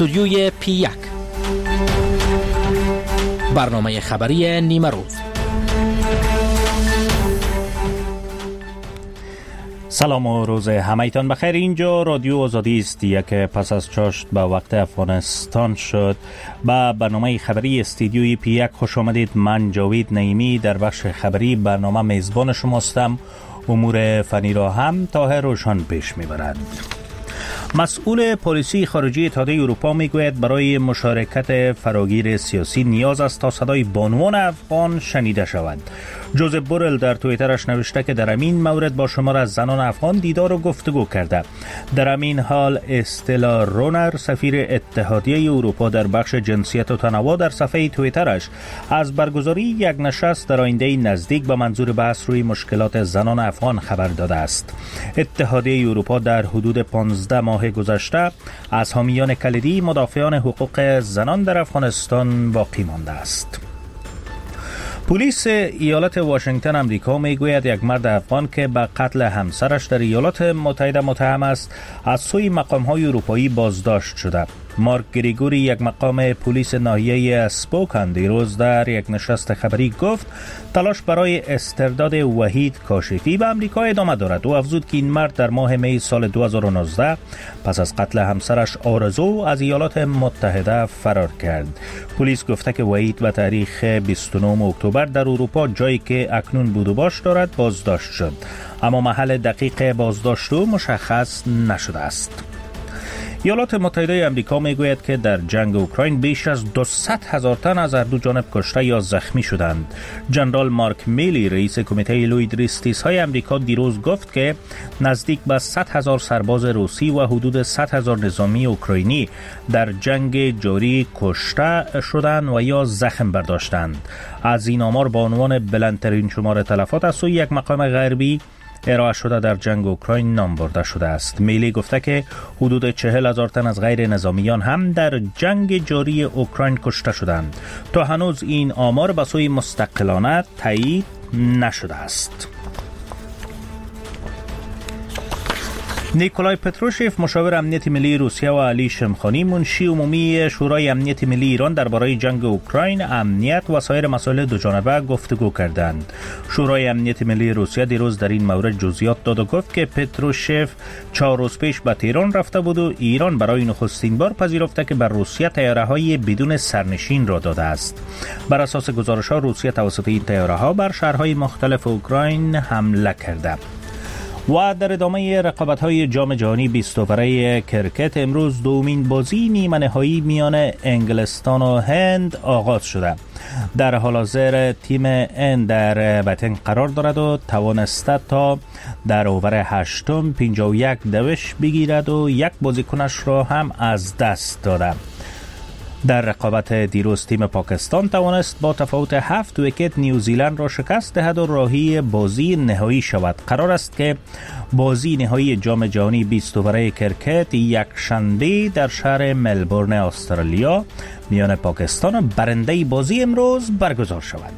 استودیوی P1 برنامه خبری نیمه روز. سلام و روز همه‌تان بخیر. اینجا رادیو آزادی است. یک پس از چاشت به وقت افغانستان شد. با برنامه خبری استودیوی P1 خوش آمدید. من جاوید نعیمی در بخش خبری برنامه میزبان شماستم. امور فنی را هم طاهر روشن پیش میبرد. مسئول پلیسی خارجی اتحادیه اروپا میگوید برای مشارکت فراگیر سیاسی نیاز است تا صدای بانوان افغان شنیده شود. جوزف بورل در توییترش نوشته که در همین مورد با شمار از زنان افغان دیدار و گفتگو کرده. در همین حال استلا رونر سفیر اتحادیه اروپا در بخش جنسیت و تنوع در صفحه توییترش از برگزاری یک نشست در آینده نزدیک به منظور بحث روی مشکلات زنان افغان خبر داده است. اتحادیه اروپا در حدود 15 ماه گذشته از حامیان کلیدی مدافعان حقوق زنان در افغانستان باقی مانده است. پلیس ایالت واشنگتن امریکا میگوید یک مرد افغان که به قتل همسرش در ایالات متحده متهم است از سوی مقام‌های اروپایی بازداشت شده. مارک گریگوری، یک مقام پلیس ناحیه اسپوکن، دیروز در یک نشست خبری گفت تلاش برای استرداد وحید کاشفی به امریکا ادامه دارد. او افزود که این مرد در ماه می سال 2019 پس از قتل همسرش آرزو از ایالات متحده فرار کرد. پلیس گفته که وحید به تاریخ 29 اکتبر در اروپا، جایی که اکنون بود و باش دارد، بازداشت شد، اما محل دقیق بازداشت او مشخص نشده است. ایالات متحده آمریکا میگوید که در جنگ اوکراین بیش از 200,000 تن از هر دو جانب کشته یا زخمی شدند. جنرال مارک میلی، رئیس کمیته لوید ریستیس های آمریکا، دیروز گفت که نزدیک به 100,000 سرباز روسی و حدود 100,000 نظامی اوکراینی در جنگ جاری کشته شدند و یا زخم برداشتند. از این آمار به عنوان بلندترین شمار تلفات از سوی یک مقام غربی ارائه شده در جنگ اوکراین نام برده شده است. میلی گفته که حدود 40,000 تن از غیر نظامیان هم در جنگ جاری اوکراین کشته شدند. تا هنوز این آمار به سوی مستقلانه تایید نشده است. نیکولای پتروشف، مشاور امنیت ملی روسیه، و علی شمخانی، منشی عمومی شورای امنیت ملی ایران، درباره جنگ اوکراین، امنیت و سایر مسائل دوجانبه گفتگو کردند. شورای امنیت ملی روسیه دیروز در این مورد جزئیات داد و گفت که پتروشف 4 روز پیش به تهران رفته بود و ایران برای نخستین بار پذیرفته که بر روسیه طیاره‌های بدون سرنشین را داده است. بر اساس گزارش‌ها، روسیه توسط این طیاره‌ها بر شهرهای مختلف اوکراین حمله کرده. و در ادامه رقابت‌های جام جهانی 20 اووره کرکت، امروز دومین بازی نیمه نهایی میان انگلستان و هند آغاز شده. در حال حاضر تیم هند در بطن قرار دارد و توانسته تا در اوور هشتم 51 دوش بگیرد و یک بازیکنش را هم از دست داده. در رقابت دیروز تیم پاکستان توانست با تفاوت 7 ویکت نیوزیلند را شکست دهد و راهی بازی نهایی شود. قرار است که بازی نهایی جام جهانی 20 اووره کرکت یک شنبه در شهر ملبورن استرالیا میان پاکستان و برنده بازی امروز برگزار شود.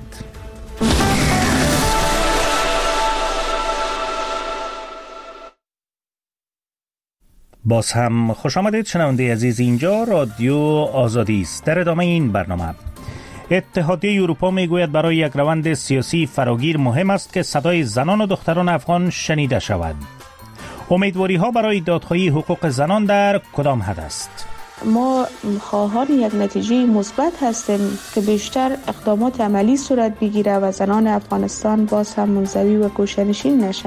باز هم خوش آمدید شنونده عزیز. اینجا رادیو آزادی است. در ادامه این برنامه، اتحادیه اروپا میگوید برای یک روند سیاسی فراگیر مهم است که صدای زنان و دختران افغان شنیده شود. امیدواری ها برای دادخواهی حقوق زنان در کدام حد است؟ ما خواهان یک نتیجه مثبت هستیم که بیشتر اقدامات عملی صورت بگیره و زنان افغانستان باز هم منزوی و گوشه‌نشین نشن.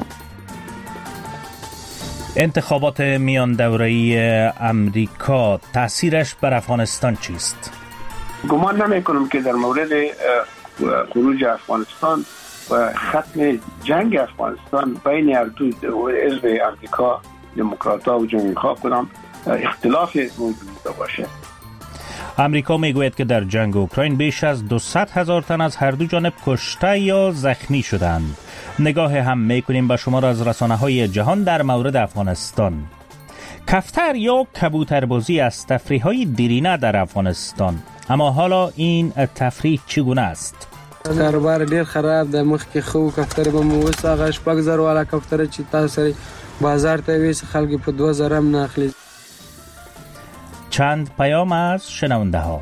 انتخابات میان دوره‌ای امریکا تاثیرش بر افغانستان چیست؟ گمان نمی‌کنم که در مورد خروج افغانستان و ختم جنگ افغانستان بین هر دو حزب امریکا، دموکرات‌ها و جمهوری‌خواه کدام اختلاف موجود باشه. امریکا میگوید که در جنگ اوکراین بیش از 200,000 تن از هر دو جانب کشته یا زخمی شدند. نگاه هم میکنیم به شمار از رسانه‌های جهان در مورد افغانستان. کفتر یا کبوتربازی از تفریح‌های دیرینه در افغانستان، اما حالا این تفریح چگونه است؟ کاروبار ډیر خراب ده. مخکې خو کفتر به مو وساغه شپږ زر والا کفتر چې تاسو بازار ته ویس خلک په 2000 هم نه اخلي. چند پیام از شنونده ها.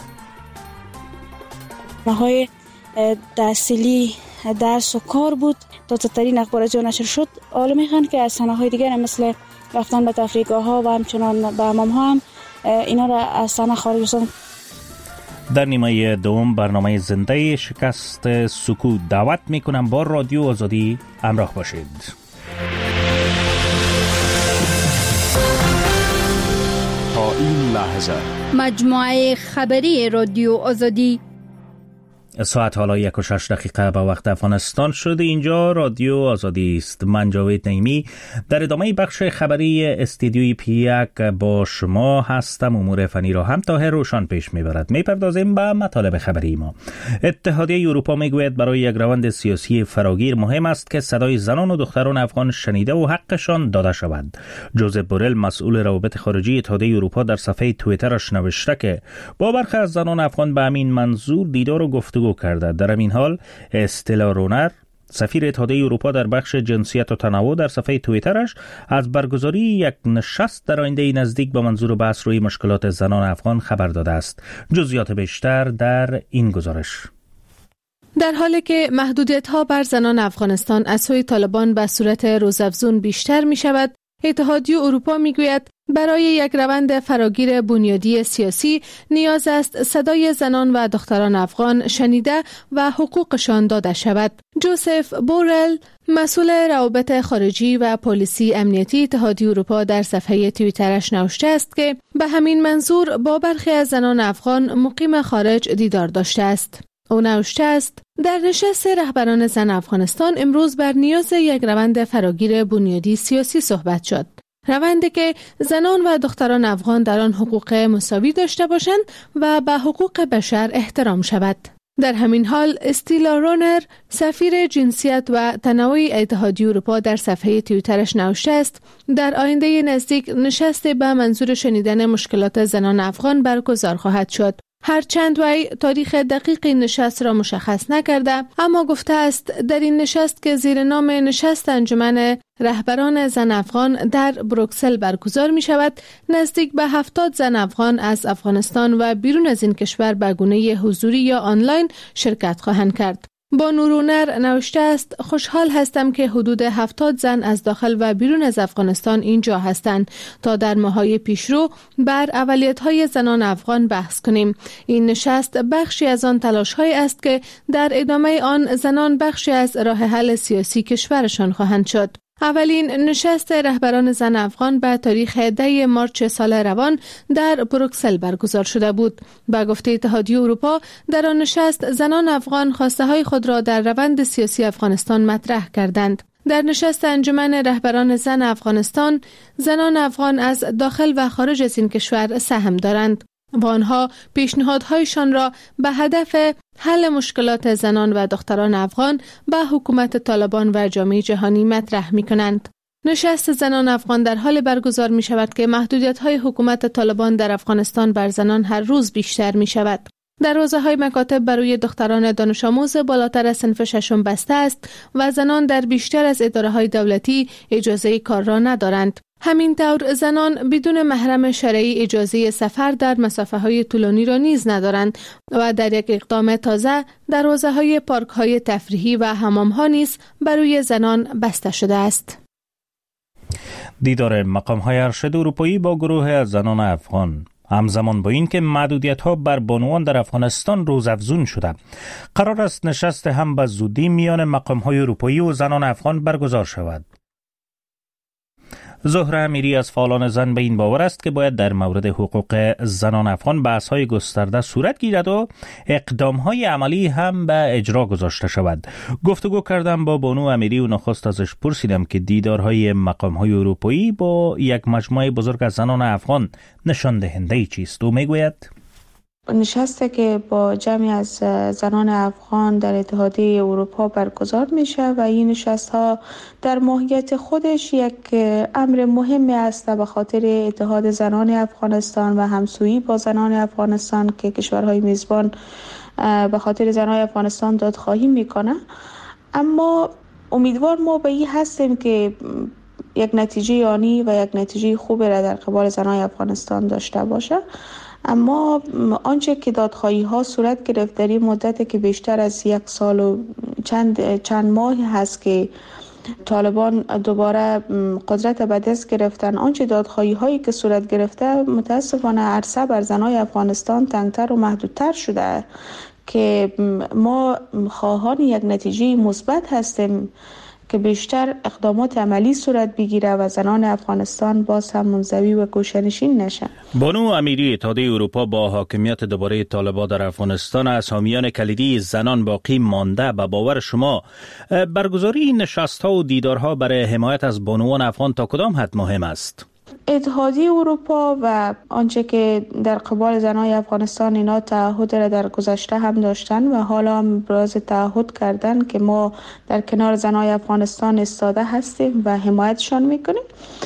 های تحصیلی درس و کار بود تا ترین اخبار جا نشر شد. حالا میخوان که از صحنه‌های دیگر مثل رفتن به تفریحگاه‌ها و همچنان به حمام‌ها هم اینا را از صحنه خارج بسازن. در نیمه دوم برنامه زنده شکست سکوت دعوت میکنم با رادیو آزادی همراه باشید. تا این لحظه مجموعه خبری رادیو آزادی. ساعت حالا 1:06 به وقت افغانستان شده. اینجا رادیو آزادی است. من جاوید نعیمی در ادامه بخش خبری استودیوی پی1 با شما هستم. امور فنی را هم طاهر روشن پیش میبرد. میپردازیم به مطالب خبری ما. اتحادیه اروپا میگوید برای یک روند سیاسی فراگیر مهم است که صدای زنان و دختران افغان شنیده و حقشان داده شود. جوزف بورل مسئول روابط خارجی اتحادیه اروپا در صفحه توییترش نوشته که با برخی از زنان افغان به همین منظور دیدار و گفتگو کرده. در همین حال استلا رونر سفیر اتحادیه اروپا در بخش جنسیت و تنوع در صفحه توییترش از برگزاری یک نشست در آینده نزدیک با منظور بحث روی مشکلات زنان افغان خبر داده است. جزئیات بیشتر در این گزارش. در حالی که محدودیت‌ها بر زنان افغانستان از سوی طالبان به صورت روزافزون بیشتر می شود، اتحادیه اروپا می گوید برای یک روند فراگیر بنیادی سیاسی نیاز است صدای زنان و دختران افغان شنیده و حقوقشان داده شود. جوزف بورل مسئول روابط خارجی و پالیسی امنیتی اتحادیه اروپا در صفحه توییترش نوشته است که به همین منظور با برخی از زنان افغان مقیم خارج دیدار داشته است. او نوشته است در نشست رهبران زن افغانستان امروز بر نیاز یک روند فراگیر بنیادی سیاسی صحبت شد. روندی که زنان و دختران افغان در آن حقوق مساوی داشته باشند و به حقوق بشر احترام شود. در همین حال استیلا رونر سفیر جنسیت و تنوع اتحادیه اروپا در صفحه توییترش نوشته است در آینده نزدیک نشست به منظور شنیدن مشکلات زنان افغان برگزار خواهد شد. هرچند وی تاریخ دقیق این نشست را مشخص نکرده، اما گفته است در این نشست که زیر نام نشست انجمن رهبران زن افغان در بروکسل برگزار می شود، نزدیک به 70 زن افغان از افغانستان و بیرون از این کشور به گونه حضوری یا آنلاین شرکت خواهند کرد. بانو رونر نوشته است خوشحال هستم که حدود 70 زن از داخل و بیرون از افغانستان اینجا هستند تا در ماه‌های پیشرو بر اولویت‌های زنان افغان بحث کنیم. این نشست بخشی از آن تلاش‌هایی است که در ادامه آن زنان بخشی از راه حل سیاسی کشورشان خواهند شد. اولین نشست رهبران زن افغان به تاریخ 10 مارچ سال روان در بروکسل برگزار شده بود. به گفته اتحادیه اروپا در آن نشست زنان افغان خواسته های خود را در روند سیاسی افغانستان مطرح کردند. در نشست انجمن رهبران زن افغانستان زنان افغان از داخل و خارج از این کشور سهم دارند و آنها پیشنهادهایشان را به هدف حل مشکلات زنان و دختران افغان به حکومت طالبان و جامعه جهانی مطرح می کنند. نشست زنان افغان در حال برگزار می شود که محدودیت‌های حکومت طالبان در افغانستان بر زنان هر روز بیشتر می شود. دروازه‌های مکاتب برای دختران دانش آموز بالاتر از صنف ششم بسته است و زنان در بیشتر از اداره‌های دولتی اجازه کار را ندارند. همینطور زنان بدون محرم شرعی اجازه سفر در مسافه‌های طولانی را نیز ندارند و در یک اقدام تازه دروازه‌های پارک‌های تفریحی و حمام‌ها نیز برای زنان بسته شده است. دیدار مقام‌های ارشد اروپایی با گروه از زنان افغان همزمان با این که محدودیت‌ها بر بانوان در افغانستان روزافزون شده، قرار است نشست هم به زودی میان مقام‌های اروپایی و زنان افغان برگزار شود. زهره امیری از فعالان زن به این باور است که باید در مورد حقوق زنان افغان بحث‌های گسترده صورت گیرد و اقدام‌های عملی هم به اجرا گذاشته شود. گفتگو کردم با بانو امیری و نخست ازش پرسیدم که دیدارهای مقام‌های اروپایی با یک مجموعه بزرگ از زنان افغان نشان دهنده چیست. او میگوید نشسته که با جمعی از زنان افغان در اتحادیه اروپا برگزار میشه و این نشست ها در ماهیت خودش یک امر مهمی است به خاطر اتحاد زنان افغانستان و همسویی با زنان افغانستان که کشورهای میزبان به خاطر زنان افغانستان دادخواهی میکنه. اما امیدوار ما به این هستیم که یک نتیجه آنی و یک نتیجه خوبی را در قبال زنان افغانستان داشته باشه. اما آنچه که دادخواهی ها صورت گرفت در این مدت که بیشتر از 1 سال و چند ماه هست که طالبان دوباره قدرت به دست گرفتن، آنچه دادخواهی هایی که صورت گرفته متاسفانه عرصه بر زنای افغانستان تنگتر و محدودتر شده که ما خواهان یک نتیجه مثبت هستیم که بیشتر اقدامات عملی صورت بگیره و زنان افغانستان باز هم منزوی و گوشه‌نشین نشن. بانو امیری، اتحادیه اروپا با حاکمیت دوباره طالبان در افغانستان از حامیان کلیدی زنان باقی مانده. به باور شما برگزاری نشست‌ها و دیدارها برای حمایت از بانوان افغان تا کدام حد مهم است؟ اتحادیه اروپا و آنچه که در قبال زنای افغانستان اینا تعهد را در گذشته هم داشتن و حالا هم ابراز تعهد کردن که ما در کنار زنای افغانستان ایستاده هستیم و حمایتشان میکنیم.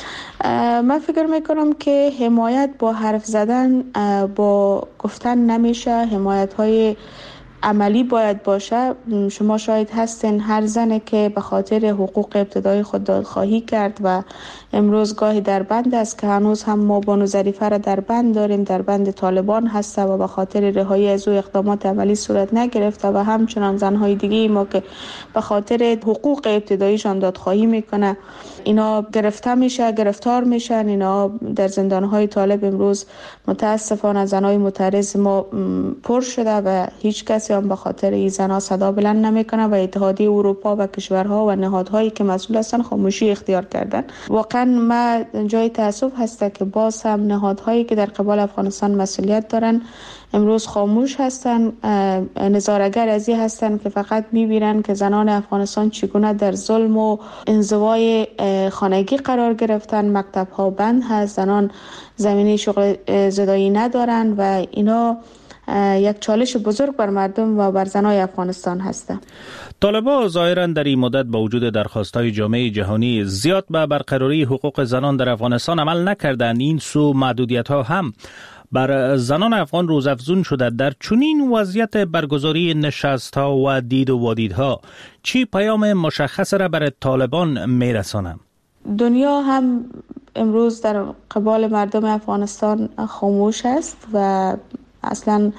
من فکر میکنم که حمایت با حرف زدن با گفتن نمیشه، حمایت های عملی باید باشه. شما شاید هستین هر زنی که به خاطر حقوق ابتدایی خود دادخواهی کرد و امروز گاهی در بند است که هنوز هم ما بانو ظریفه را در بند داریم، در بند طالبان هسته و به خاطر رهایی از او اقدامات عملی صورت نگرفته و همچنان زنهای دیگه ما که به خاطر حقوق ابتداییشان دادخواهی میکنه اینا گرفتار میشن، اینا در زندانهای طالب امروز متاسفانه زنهای معترض ما پر شده و هیچ کسی هم به خاطر این زنها صدا بلند نمیکنه و اتحادیه اروپا و کشورها و نهادهایی که مسئول هستن خاموشی اختیار کردن. واقعا ما جای تأسف هسته که باز هم نهادهایی که در قبال افغانستان مسئولیت دارن امروز خاموش هستن، نظاره‌گر از این هستن که فقط میبینن که زنان افغانستان چگونه در ظلم و انزوای خانگی قرار گرفتن، مکتب‌ها بند هست، زنان زمینه شغل زدایی ندارن و اینا یک چالش بزرگ بر مردم و بر زنای افغانستان هسته. طالبان ظاهراً در این مدت با وجود درخواست‌های جامعه جهانی زیاد به برقراری حقوق زنان در افغانستان عمل نکردند. این سو محدودیت‌ها هم بر زنان افغان روزافزون شده. در چنین وضعیت برگزاری نشست‌ها و دید و وادیدها چی پیام مشخص را برای طالبان میرسانند؟ دنیا هم امروز در قبال مردم افغانستان خاموش است و اصلا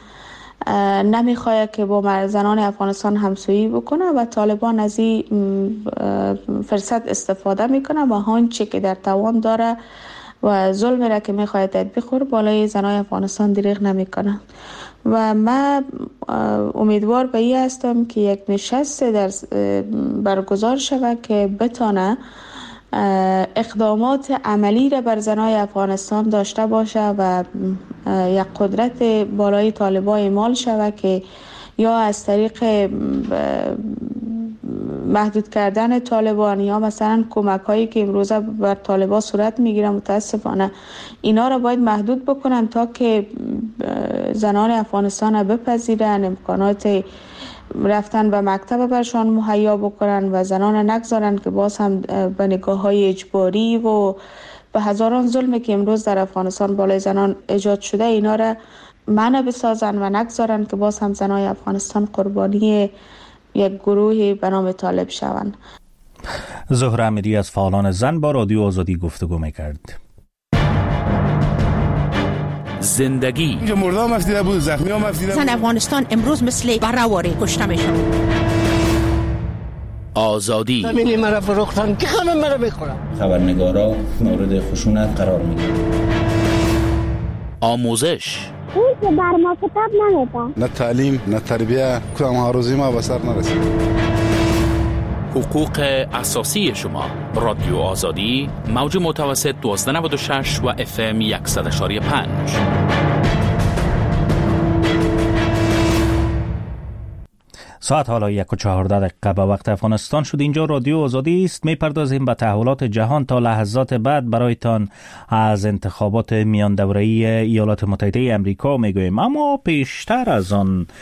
نمیخواد که با زنان افغانستان همسویی بکنه و طالبان از این فرصت استفاده میکنه و آنچه که در توان داره و ظلم را که میخواد تطبیق کنه بالای زنان افغانستان دریغ نمیکنه و من امیدوار به این هستم که یک نشست برگزار شود که بتانه اقدامات عملی را بر زنای افغانستان داشته باشه و یک قدرت بالای طالبان اعمال شود که یا از طریق محدود کردن طالبان یا مثلا کمک هایی که امروزه بر طالبان صورت میگیره متاسفانه اینا را باید محدود بکنن تا که زنان افغانستان را بپذیرن، امکانات رفتن به مکتب برشان مهیا بکنن و زنان نگذارن که باز هم به نگاه های اجباری و به هزاران ظلمی که امروز در افغانستان بالای زنان ایجاد شده اینا را منع بسازن و نگذارن که باز هم زنای افغانستان قربانی یک گروهی به نام طالب شوند. زهره امیری از فعالان زن با رادیو آزادی گفتگو میکرد. زندگی اینجا مردا مفیده بود، زخمی ها مفیده بود. زن افغانستان امروز مثل برهواری کشته میشن. آزادی زمینی مرا فروختن که خانم مرا میخورم. خبرنگارا مورد خشونت قرار میگیرن. آموزش این که بر ما کتاب نمیدن، نه تعلیم نه تربیه، کدام هاروزی ما به سر نرسید. حقوق اساسی شما. رادیو آزادی موج متوسط 1296 و FM 100.5. ساعت حالا 1:14 به وقت افغانستان شد. اینجا رادیو آزادی است. میپردازیم به تحولات جهان. تا لحظات بعد برایتان از انتخابات میان دوره‌ای ایالات متحده امریکا میگوییم، اما پیشتر از آن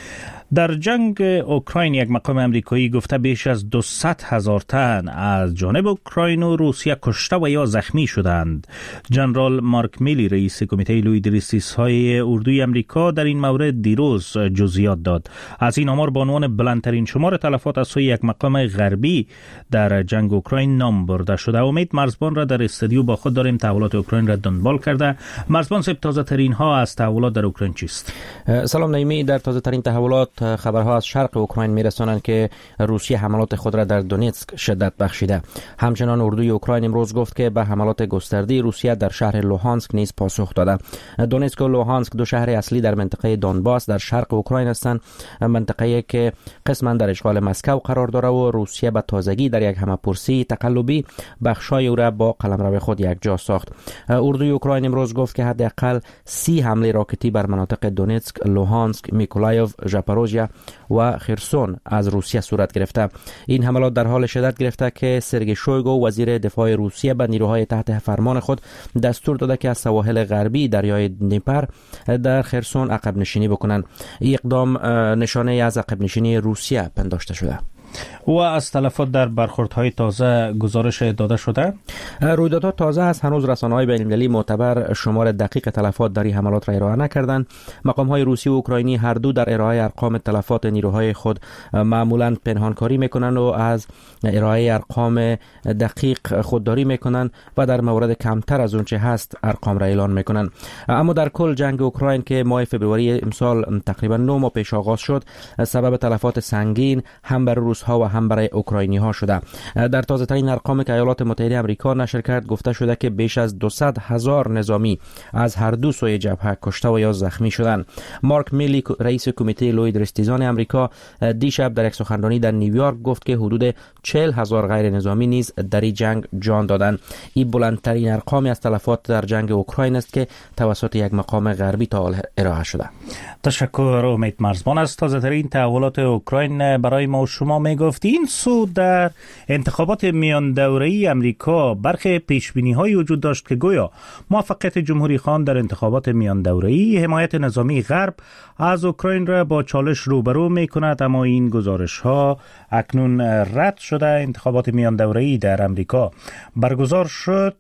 در جنگ اوکراین یک مقام امریکایی گفته بیش از 200,000 تن از جانب اوکراین و روسیه کشته و یا زخمی شدند. جنرال مارک میلی رئیس کمیته لویدریستیس‌های اردوی امریکا در این مورد دیروز جزئیات داد. از این آمار به عنوان بلندترین شمار تلفات از سوی یک مقام غربی در جنگ اوکراین نام برده شده. امید مرزبان را در استودیو با خود داریم. تحولات اوکراین را دنبال کرده. مرزبان صاحب، تازه ترین ها از تحولات در اوکراین چیست؟ سلام نعیمی. در تازه ترین تحولات خبرها از شرق اوکراین میرسانند که روسیه حملات خود را در دونیتسک شدت بخشیده. همچنان اردوی اوکراین امروز گفت که به حملات گسترده روسیه در شهر لوهانسک نیز پاسخ داده. دونیتسک و لوهانسک دو شهر اصلی در منطقه دونباس در شرق اوکراین هستند، منطقه‌ای که قسما در اشغال مسکو قرار داره و روسیه به تازگی در یک همه‌پرسی تقلبی بخشای او را با قلمرو خود یکجا ساخت. اردوی اوکراین امروز گفت که حداقل 30 حمله راکتی بر مناطق دونیتسک، لوهانسک، میکولایف، ژاپاروژیا و خرسون از روسیه صورت گرفته. این حملات در حال شدت گرفته که سرگئی شویگو وزیر دفاع روسیه به نیروهای تحت فرمان خود دستور داده که از سواحل غربی دریای دنیپر در خرسون عقب نشینی بکنند. این اقدام نشانه از عقب نشینی روسیه پنداشته شده. و از تلفات در برخوردهای تازه گزارش داده شده؟ رویدادها تازه است. هنوز رسانه‌های بین‌المللی معتبر شمار دقیق تلفات در این حملات را ارائه نکردند. مقام‌های روسی و اوکراینی هر دو در ارائه ارقام تلفات نیروهای خود معمولاً پنهانکاری می‌کنند و از ارائه ارقام دقیق خودداری می‌کنند و در مورد کمتر از اون چه هست ارقام را اعلان می‌کنند. اما در کل جنگ اوکراین که ماه فوریه امسال تقریباً 9 ماه پیش آغاز شد، سبب تلفات سنگین هم بر روس‌ها و هم برای اوکراینی‌ها شده. در تازه‌ترین ارقامی که ایالات متحده آمریکا نشر کرد گفته شده که بیش از 200,000 نظامی از هر دو سوی جبهه کشته و یا زخمی شدند. مارک میلی رئیس کمیته لویدریستیزان آمریکا دیشب در یک سخنرانی در نیویورک گفت که حدود 40,000 غیر نظامی نیز در این جنگ جان دادند. این بلندترین ارقامی از تلفات در جنگ اوکراین است که توسط یک مقام غربی تا حال ارائه شده. تشکر امید مرزبان. از تازه‌ترین تحولات اوکراین برای ما و شما میگفت. این سو در انتخابات میان دوره‌ای امریکا برخی پیشبینی‌هایی وجود داشت که گویا موفقیت جمهوری خان در انتخابات میان دوره‌ای حمایت نظامی غرب از اوکراین را با چالش روبرو می‌کند، اما این گزارش‌ها اکنون رد شده. انتخابات میان دوره‌ای در امریکا برگزار شد.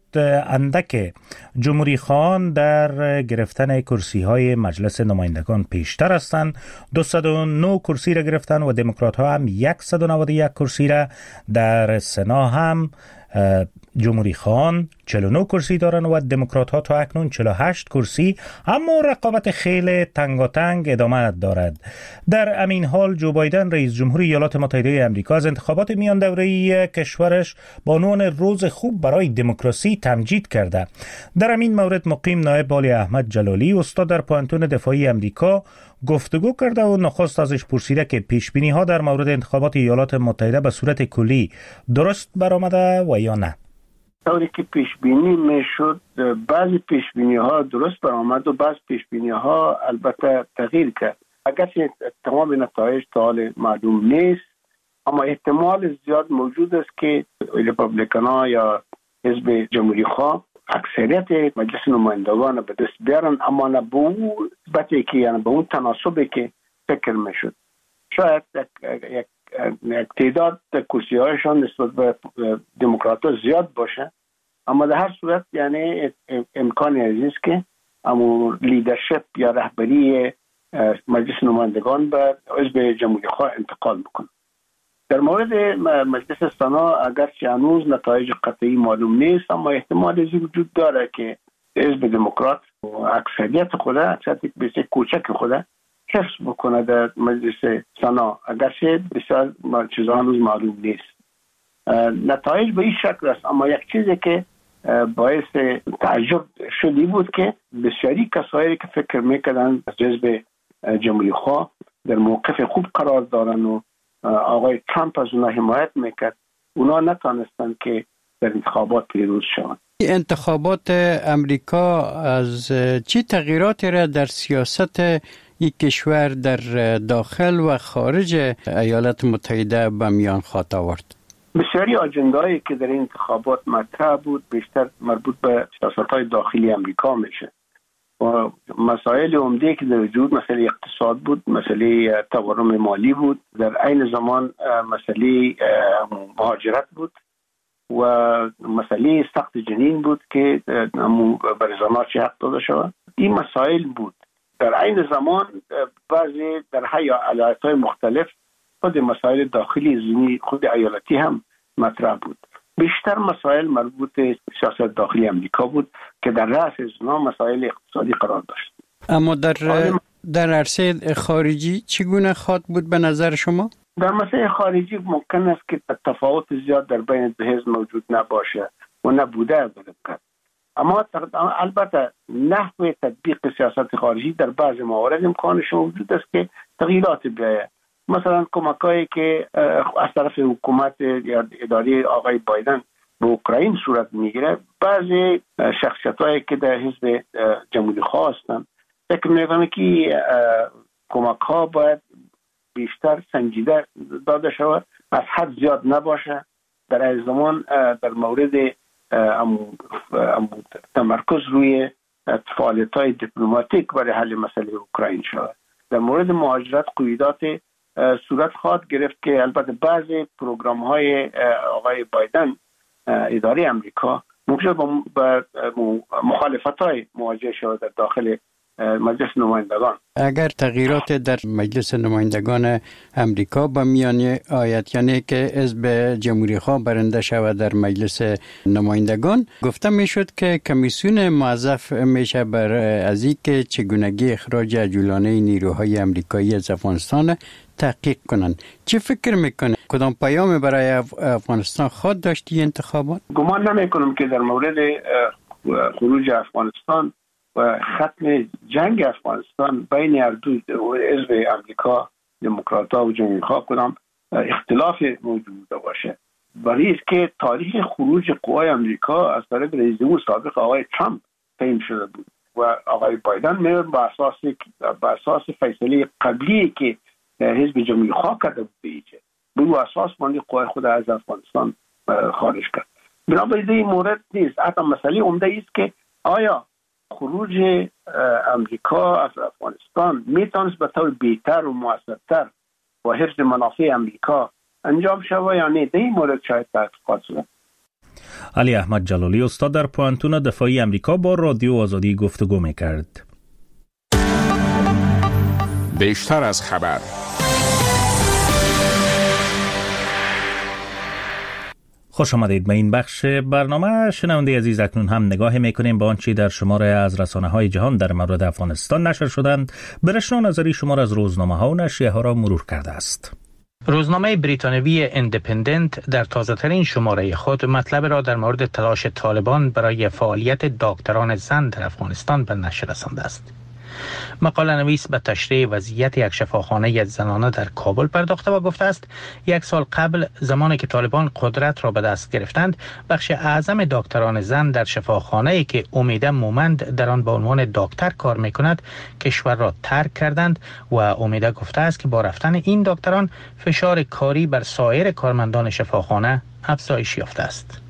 اندک جمهوری خان در گرفتن کرسی‌های مجلس نمایندگان پیشتر هستند. 209 کرسی را گرفتن و دموکرات‌ها هم 191 کرسی را. در سنا هم جمهوری خان 49 کرسی دارن و دموکرات ها تا اکنون 48 کرسی، اما رقابت خیلی تنگاتنگ ادامه دارد. در همین حال جو بایدن رئیس جمهور ایالات متحده آمریکا از انتخابات میان دوره‌ای کشورش با عنوان روز خوب برای دموکراسی تمجید کرده. در همین مورد مقیم نایب والی احمد جلالی استاد در پوهنتون دفاعی آمریکا گفتگو کرده و نخست ازش پرسیده که پیشبینی ها در مورد انتخابات ایالات متحده به صورت کلی درست برآمده و یا نه. طوری که پیشبینی میشد بعضی پیشبینی ها درست برآمد و بعضی پیشبینی ها البته تغییر کرد. اگرچه تمام نتایج تا حال معلوم نیست، اما احتمال زیاد موجود است که ریپابلیکن ها یا حزب جمهوری خواه اکثریت مجلس نمایندگان به دست بیارن، اما نه به اون نسبتی که یعنی به اون تناسبی که فکر میشد. شاید یک تعداد کرسی هایشان نسبت به دموکرات ها زیاد باشه، اما در هر صورت یعنی امکانی عزیز که اما لیدرشپ یا رهبری مجلس نمایندگان به حزب جمهوری خواه انتقال میکنه. در مورد مجلس سنا اگرچه هنوز نتایج قطعی معلوم نیست، اما احتمال از وجود داره که حزب دموکرات اکثریت بسیار کوچک خود حفظ بکنه در مجلس سنا، اگرچه بسیار چیزا هنوز معلوم نیست. نتایج به این شکل است، اما یک چیزی که باعث تعجب شدی بود که بسیاری کسایی که فکر میکردن از حزب جمهوری خواه در موقف خوب قرار دارن و آقای ترامپ از اونا حمایت میکرد، اونا نتانستن که در انتخابات پیروز شوند. انتخابات امریکا از چه تغییراتی را در سیاست یک کشور در داخل و خارج ایالات متحده به میان خواهد آورد؟ بسیاری آجندهایی که در این انتخابات مطرح بود بیشتر مربوط به سیاست‌های داخلی امریکا میشه. و مسائل عمده که در وجود مسئله اقتصاد بود، مسئله تورم مالی بود، در عین زمان مسئله مهاجرت بود و مسئله سقط جنین بود که بر زنان چه حق داده شود. این مسائل بود. در عین زمان بعضی در ایالت‌های مختلف خود مسائل داخلی زمینی خود ایالتی هم مطرح بود. بیشتر مسائل مربوط به سیاست داخلی امریکا بود که در رأس اونها مسائل اقتصادی قرار داشت. اما در عرصه خارجی چگونه خواهد بود به نظر شما؟ در مسائل خارجی ممکن است که تفاوت زیاد در بین دو حزب موجود نباشه و نبوده از دقت. اما البته نحوه تطبیق سیاست خارجی در بعض موارد امکانش موجود است که تغییرات بیاید. مثلا کمکایی که از طرف حکومت یا اداره آقای بایدن به اوکراین صورت میگیره، بعضی شخصیتایی که در حزب جمهوری خواه هستند فکر میکنم که کمک ها باید بیشتر سنجیده داده شود، از حد زیاد نباشه. در این زمان در مورد تمرکز روی فعالیت‌های دیپلماتیک برای حل مسئله اوکراین شود. در مورد مهاجرت قیودات صورت خواهد گرفت که البته بعضی پروگرام‌های آقای بایدن اداره امریکا ممکن با مخالفت‌های مواجه شود در داخل مجلس نمایندگان. اگر تغییرات در مجلس نمایندگان امریکا با میان آید، یعنی که حزب جمهوری خواه برنده شود در مجلس نمایندگان، گفته میشد که کمیسیون موظف میشه بر از اینکه چگونگی اخراج عجولانه نیروهای امریکایی از افغانستان تحقیق کنند. چی فکر میکنه؟ کدام پیام برای افغانستان خواهد داشتی انتخابات؟ گمان نمیکنم که در مورد خروج افغانستان و ختم جنگ افغانستان بین هر دو حزب امریکا دموکرات‌ها و جمهوری خواه کدام اختلاف موجود باشه. برای است که تاریخ خروج قوای امریکا از طرف رئیس جمهور سابق آقای ترامپ تعیین شده بود و آقای بایدن میاد با اساس فیصله قبلی که حزب جمهوری خواه کرده بود به اساس باندې قوای خود از افغانستان خارج کرد. بنابراین این مورد نیست. حتی مسئله عمده است که آیا خروج امریکا از افغانستان میتونست به طور بهتر و مؤثرتر با حفظ منافع امریکا انجام شود یا نه؟ در این مورد شاید تحقیقات شود. علی احمد جلالی، استاد در پوهنتون دفاعی امریکا، با رادیو آزادی گفتگو میکرد. بیشتر از خبر. خوش آمدید به این بخش برنامه. شنونده عزیز، اکنون هم نگاه میکنیم به آنچه در شماره از رسانه‌های جهان در مورد افغانستان نشر شدند. برشن نظری شمار از روزنامه‌ها و نشریه‌ها را مرور کرده است. روزنامه بریتانیایی اندیپندنت در تازه‌ترین شماره خود مطلب را در مورد تلاش طالبان برای فعالیت دکتران زن در افغانستان به نشر رسانده است. مقاله نویس به تشریح وضعیت یک شفاخانه زنانه در کابل پرداخته و گفته است 1 سال قبل، زمانی که طالبان قدرت را به دست گرفتند، بخش اعظم دکتران زن در شفاخانه‌ای که امیده مومند در آن به عنوان دکتر کار می‌کند کشور را ترک کردند و امیده گفته است که با رفتن این دکتران فشار کاری بر سایر کارمندان شفاخانه افزایش یافته است.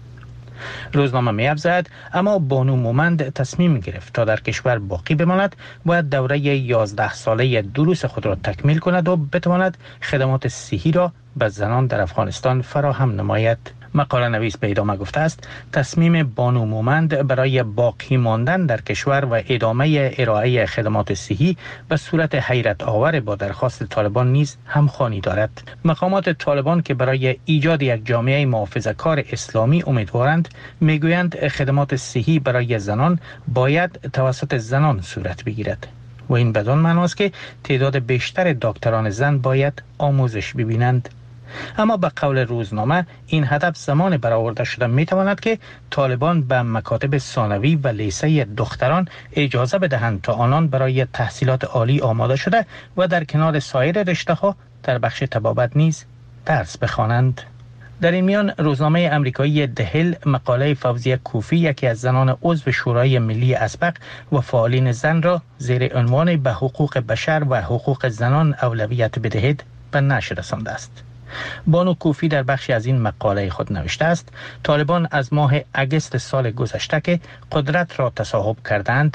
روزنامه می‌افزاید اما بانو مومند تصمیم گرفت تا در کشور باقی بماند، باید دوره 11 ساله دروس خود را تکمیل کند و بتواند خدمات صحی را به زنان در افغانستان فراهم نماید. مقاله نویس به ادامه گفته است تصمیم بانو مومند برای باقی ماندن در کشور و ادامه ارائه خدمات صحی به صورت حیرت آور با درخواست طالبان نیز همخوانی دارد. مقامات طالبان که برای ایجاد یک جامعه محافظه‌کار اسلامی امیدوارند، میگویند خدمات صحی برای زنان باید توسط زنان صورت بگیرد و این بدان معناست که تعداد بیشتر دکتران زن باید آموزش ببینند. اما به قول روزنامه این هدف زمان برآورده شده میتواند که طالبان به مکاتب ثانوی و لیسه دختران اجازه بدهند تا آنان برای تحصیلات عالی آماده شده و در کنار سایر رشته‌ها در بخش طبابت نیز درس بخوانند. در این میان روزنامه امریکایی دهل مقاله فوزیه کوفی، یکی از زنان عضو شورای ملی اسبق و فعالین زن، را زیر عنوان به حقوق بشر و حقوق زنان اولویت بدهید به نشر رسانده است. بانو کوفی در بخشی از این مقاله خود نوشته است طالبان از ماه اگست سال گذشته که قدرت را تصاحب کردند،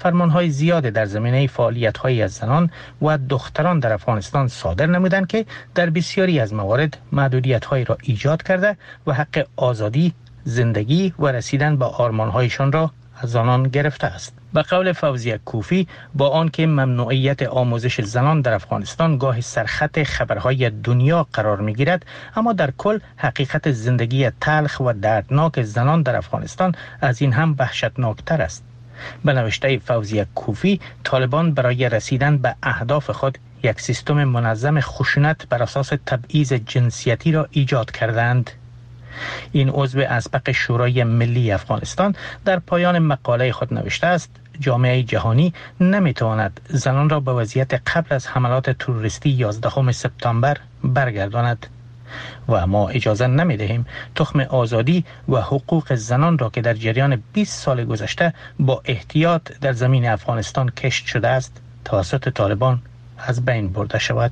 فرمانهای زیاد در زمینه فعالیت‌های از زنان و دختران در افغانستان صادر نمودند که در بسیاری از موارد محدودیت‌هایی را ایجاد کرده و حق آزادی، زندگی و رسیدن به آرمان‌هایشان را از آنان گرفته است. به قول فوزیه کوفی، با آنکه ممنوعیت آموزش زنان در افغانستان گاهی سرخط خبرهای دنیا قرار می‌گیرد، اما در کل حقیقت زندگی تلخ و دردناک زنان در افغانستان از این هم وحشتناکتر است. به نوشته فوزیه کوفی، طالبان برای رسیدن به اهداف خود یک سیستم منظم خشونت بر اساس تبعیض جنسیتی را ایجاد کردند. این عضو اسبق شورای ملی افغانستان در پایان مقاله خود نوشته است: جامعه جهانی نمیتواند زنان را به وضعیت قبل از حملات تروریستی 11 سپتامبر برگرداند و ما اجازه نمیدهیم تخم آزادی و حقوق زنان را که در جریان 20 سال گذشته با احتیاط در زمین افغانستان کشت شده است توسط طالبان از بین برده شود.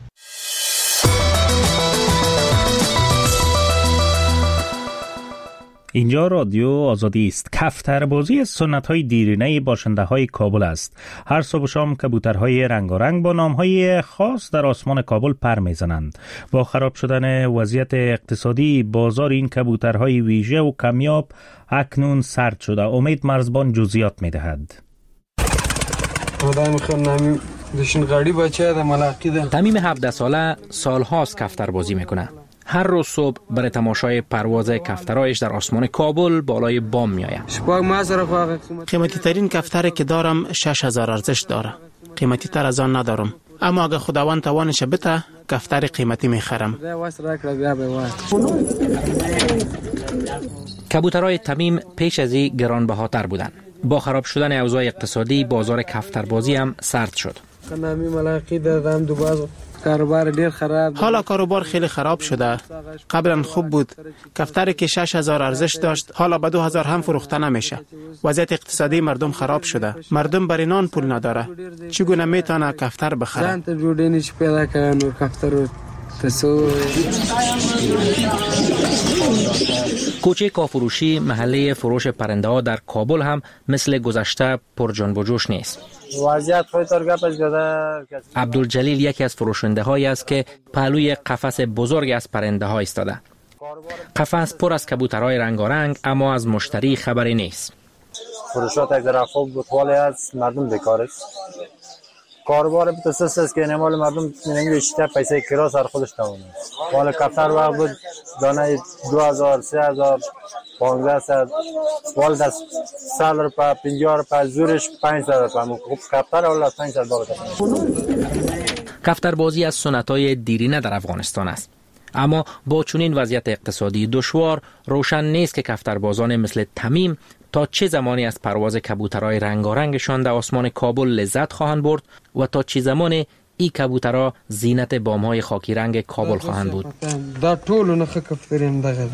اینجا رادیو آزادی است. کفتربازی سنت‌های دیرینه باشنده‌های کابل است. هر صبح و شام کبوترهای رنگارنگ با نام‌های خاص در آسمان کابل پر می‌زنند. با خراب شدن وضعیت اقتصادی بازار این کبوترهای ویژه و کمیاب اکنون سرد شده. امید مرزبان جزئیات می‌دهد. تمیم 17 ساله سال‌هاست کفتربازی می‌کنه. هر روز صبح برای تماشای پرواز کفترایش در آسمان کابل بالای بام میآید. قیمتی ترین کفتری که دارم 6000 ارزش داره. قیمتی تر از آن ندارم، اما اگه خداوند توانش بده کفتر قیمتی میخرم. کبوترهای تمیم پیش از این گرانبهاتر بودند. با خراب شدن اوضاع اقتصادی بازار کفتربازی هم سرد شد. حالا کاروبار خیلی خراب شده. قبلا خوب بود. کفتری که 6000 ارزش داشت حالا به 2000 هم فروخته نمیشه. وضعیت اقتصادی مردم خراب شده. مردم برای نان پول نداره. چگونه میتونه کفتر بخره؟ کوچه کافروشی، محله فروش پرنده ها در کابل هم مثل گذشته پر جنب و جوش نیست. وضعیت خودتار گپ از عبدالجلیل یکی از فروشنده هایی است که پهلوی قفس بزرگ از پرنده ها ایستاده. قفس پر از کبوترهای رنگارنگ، اما از مشتری خبری نیست. فروشات یک در خوب بود، ولی از مردم بیکار است. کاروبار بتوسس است که نمال مردم نمیشه پیسه کرا سر خودش تموم است. ولی کفتر وقت بود دانه 2000 3000 1500 ولی دست سال رو پا 50 رو پا زورش 500 رو خوب کفتر ولی 500 بالا. کفتربازی از سنت‌های دیرینه در افغانستان است. اما با چنین وضعیت اقتصادی دشوار روشن نیست که کفتربازان مثل تمیم تا چه زمانی از پرواز کبوترهای رنگارنگشان در آسمان کابل لذت خواهند برد و تا چه زمان این کبوترها زینت بام‌های خاکی رنگ کابل خواهند بود. دا ټول نه کفتریم دغه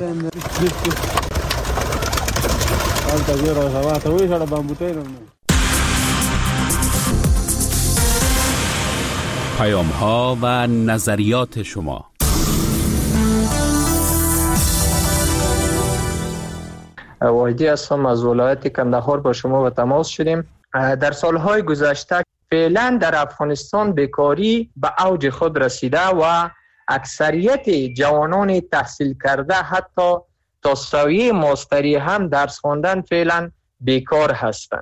پیام‌ها و نظریات شما. واحدی هستم از ولایت کندهار، با شما به تماس شدیم. در سالهای گذشته فعلا در افغانستان بیکاری به اوج خود رسیده و اکثریت جوانان تحصیل کرده حتی تا سویه ماستری هم درس خواندن فعلا بیکار هستند.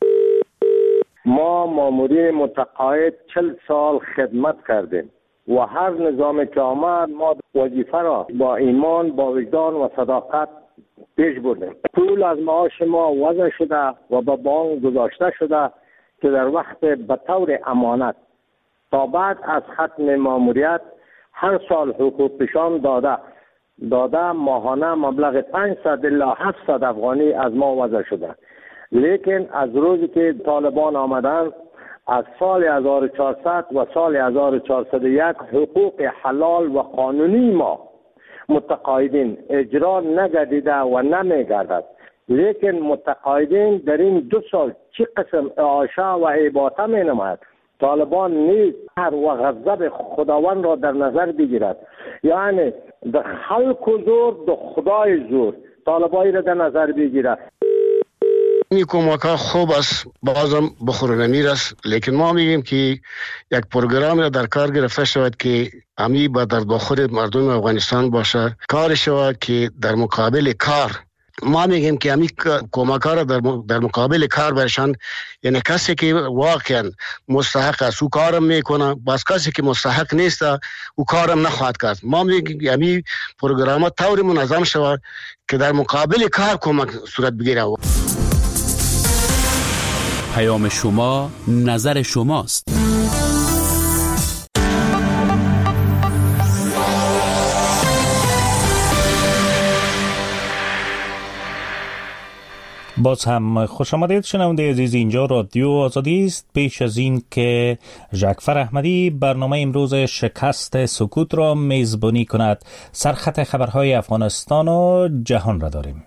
ما مامورین متقاعد 40 سال خدمت کردیم و هر نظام که آمد ما وظیفه را با ایمان، با وجدان و صداقت پیش بردیم. پول از معاش ما وضع شده و به بانک گذاشته شده که در وقت به طور امانت تا بعد از ختم ماموریت هر سال حقوق پیشان داده ماهانه مبلغ 500 الی 700 افغانی از ما وضع شده. لیکن از روزی که طالبان آمدن از سال 1400 و سال 1401 حقوق حلال و قانونی ما متقاعدین اجرا نگردیده و نمیگردد. لیکن متقاعدین در این 2 سال چه قسم اعاشه و اباطه می نماید. طالبان نیز هر و غضب خداوند را در نظر بگیرد، یعنی در خلق و زور در خدای زور طالبایی را در نظر بگیرد. این کمک ها خوب است، بازم بخورنمیر است، لیکن ما میگیم که یک پروگرام را در کار گرفته شود که همی با درد بخور مردم افغانستان باشه، کار شود که در مقابل کار، ما میگیم که همی کمک ها را در مقابل کار برشان، یعنی کسی که واقعا مستحق است او کارم میکنه، بس کسی که مستحق نیست او کارم نخواهد کرد. ما میگیم همی پروگرام ها طور منظم شود که در مقابل کار کمک صورت بگیره. پیام شما، نظر شماست. باز هم خوش آمدید شنونده عزیز، اینجا رادیو آزادی است. پیش از این که جعفر احمدی برنامه امروز شکست سکوت را میزبانی کند، سرخط خبرهای افغانستان و جهان را داریم.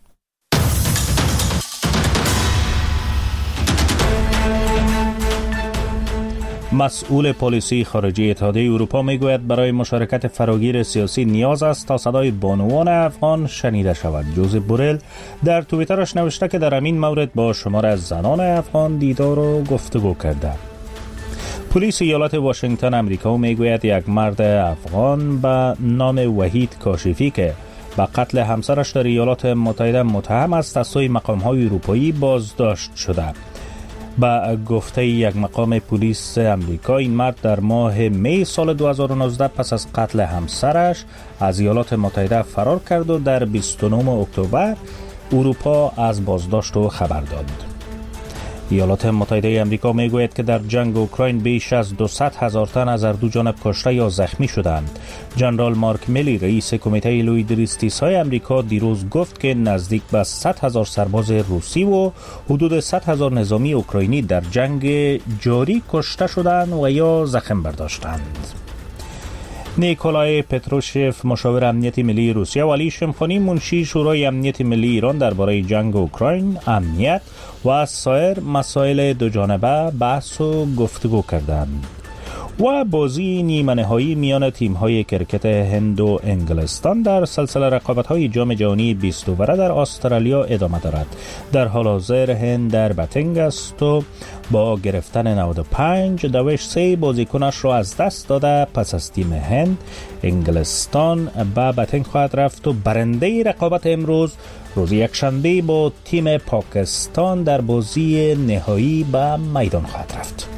مسئول پالیسی خارجی اتحادیه اروپا میگوید برای مشارکت فراگیر سیاسی نیاز است تا صدای بانوان افغان شنیده شود. جوزف بورل در توییترش نوشته که در همین مورد با شمار از زنان افغان دیدار و گفتگو کرده. پلیس ایالت واشنگتن امریکا میگوید یک مرد افغان به نام وحید کاشفی که به قتل همسرش در ایالات متحده متهم است از سوی مقام‌های اروپایی بازداشت شده. با گفته یک مقام پلیس امریکا، این مرد در ماه می سال 2019 پس از قتل همسرش از ایالات متحده فرار کرد و در 29 اکتبر اروپا از بازداشت او خبر داد. ایالات متحده امریکا میگوید که در جنگ اوکراین بیش از 200,000 تن از هر دو جانب کشته یا زخمی شدند. جنرال مارک میلی رئیس کمیته لویدریستیس‌های امریکا دیروز گفت که نزدیک به 100,000 سرباز روسی و حدود 100,000 نظامی اوکراینی در جنگ جاری کشته شدند و یا زخم برداشتند. نیکولای پتروشف مشاور امنیت ملی روسیه و علی شمخانی منشی شورای امنیت ملی ایران درباره جنگ اوکراین، امنیت و سایر مسائل دو جانبه بحث و گفتگو کردند. و بازی نیمه نهایی میان تیم‌های کرکت هند و انگلستان در سلسله رقابت‌های جام جهانی 20 اوره در استرالیا ادامه دارد. در حال حاضر هند در بتنگ است و با گرفتن 95 بازیکنش را از دست داده. پس از تیم هند، انگلستان به بتنگ خواهد رفت و برنده رقابت امروز روز یکشنبه با تیم پاکستان در بازی نهایی به میدان خواهد رفت.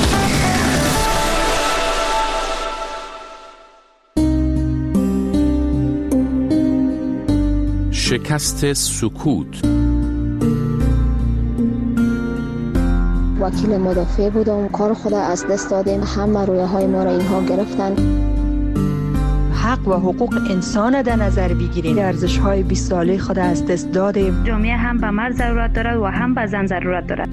شکست سکوت. وکیل مدافع بودم، کار خود از دست دادیم، همه رویاهای ما را اینها گرفتن. حق و حقوق انسان در نظر بگیریم، ارزش‌های 20 ساله خود از دست دادیم. جامعه هم به مرد ضرورت دارد و هم به زن ضرورت دارد.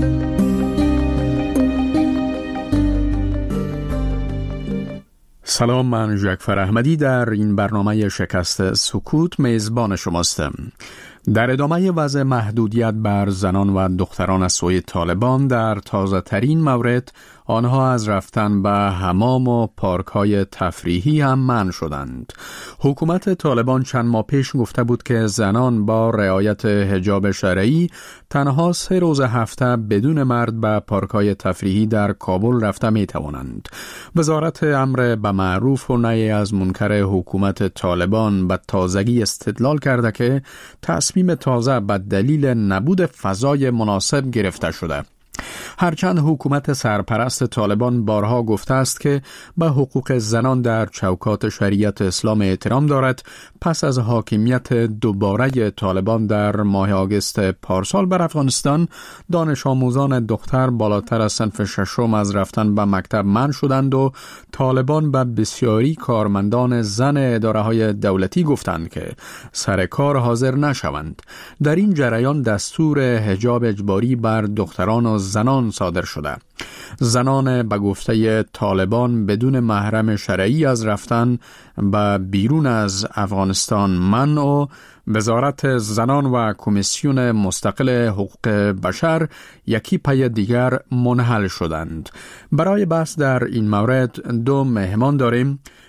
سلام، من جعفر احمدی در این برنامه شکست سکوت میزبان شماستم. در ادامه وضع محدودیت بر زنان و دختران از سوی طالبان، در تازه ترین مورد آنها از رفتن به حمام و پارک های تفریحی هم منع شدند. حکومت طالبان چند ماه پیش گفته بود که زنان با رعایت حجاب شرعی تنها 3 روز هفته بدون مرد به پارک های تفریحی در کابل رفته می توانند. وزارت امر به معروف و نهی از منکر حکومت طالبان به تازگی استدلال کرده که تصمیم تازه به دلیل نبود فضای مناسب گرفته شده. هرچند حکومت سرپرست طالبان بارها گفته است که به حقوق زنان در چوکات شریعت اسلام احترام دارد، پس از حاکمیت دوباره طالبان در ماه آگوست پارسال بر افغانستان، دانش آموزان دختر بالاتر از صنف 6 از رفتن به مکتب منع شدند و طالبان به بسیاری کارمندان زن اداره‌های دولتی گفتند که سر کار حاضر نشوند. در این جریان دستور حجاب اجباری بر دختران و زنان صادر شده. زنان به گفته طالبان بدون محرم شرعی از رفتن به بیرون از افغانستان منع و وزارت زنان و کمیسیون مستقل حقوق بشر یکی پی دیگر منحل شدند. برای بحث در این مورد 2 مهمان داریم.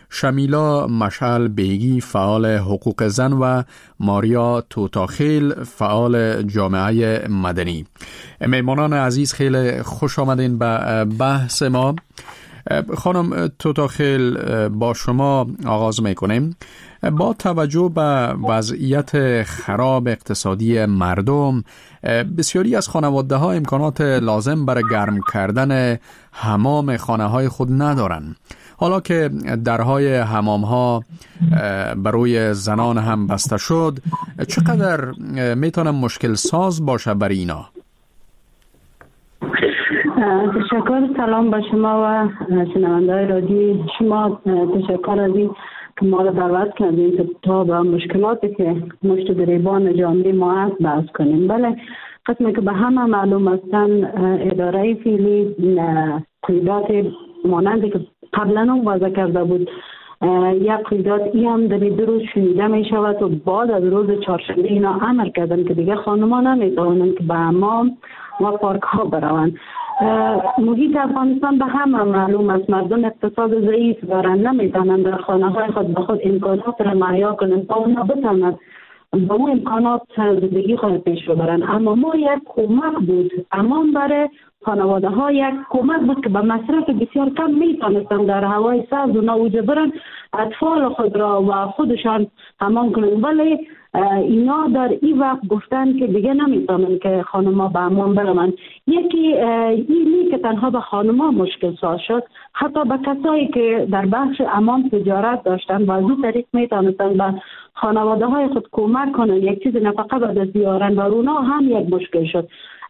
شمیلا مشعل بیگی فعال حقوق زن و ماریا توتاخیل فعال جامعه مدنی. میمانان عزیز خیلی خوش آمدین به بحث ما. خانم توتاخیل با شما آغاز میکنیم. با توجه به وضعیت خراب اقتصادی مردم، بسیاری از خانواده ها امکانات لازم برای گرم کردن حمام خانه های خود ندارند. حالا که درهای حمام ها برای زنان هم بسته شد، چقدر میتونه مشکل ساز باشه برای اینا؟ تشکر. سلام با شما و شنونده‌های رادیو شما. تشکر از این که ما را دعوت کردیم تا به مشکلاتی که مشت گریبان جامعه ما هست بحث کنیم. بله، قسمی که به همه معلوم هستن، اداره فعلی قیدات مانندی که قبلا هم وضع کرده بود، یک قیدات ای هم در 2 روز شنیده می شود و بعد از روز چهارشنبه اینا امر کردن که دیگه خانما نمیتوانند که به حمام و پارک ها بروند. محیط افغانستان به همه معلوم است، مردم اقتصاد ضعیف دارند، نمیتونند در خانه های خود به خود امکانات را مهیا کنند تا اونا بتوانند با اون امکانات زندگی خود پیش ببرند. اما ما یک کمک بود، امان برای خانواده ها یک کمک بود که به مصرف بسیار کم میتونستند در هوای سبز و نوجه برن اطفال خود را و خودشان حمام کنند. ولی اینا در این وقت گفتن که دیگه نمیتونن که خانما به حمام برن. یکی اینی که تنها به خانما مشکل ساز شد، حتی به کسایی که در بخش حمام تجارت داشتن و از اون طریق میتونستن به خانواده های خود کمک کنن، یک چیز نفقه به دست بیارن، و اونا هم یک مشکل شد.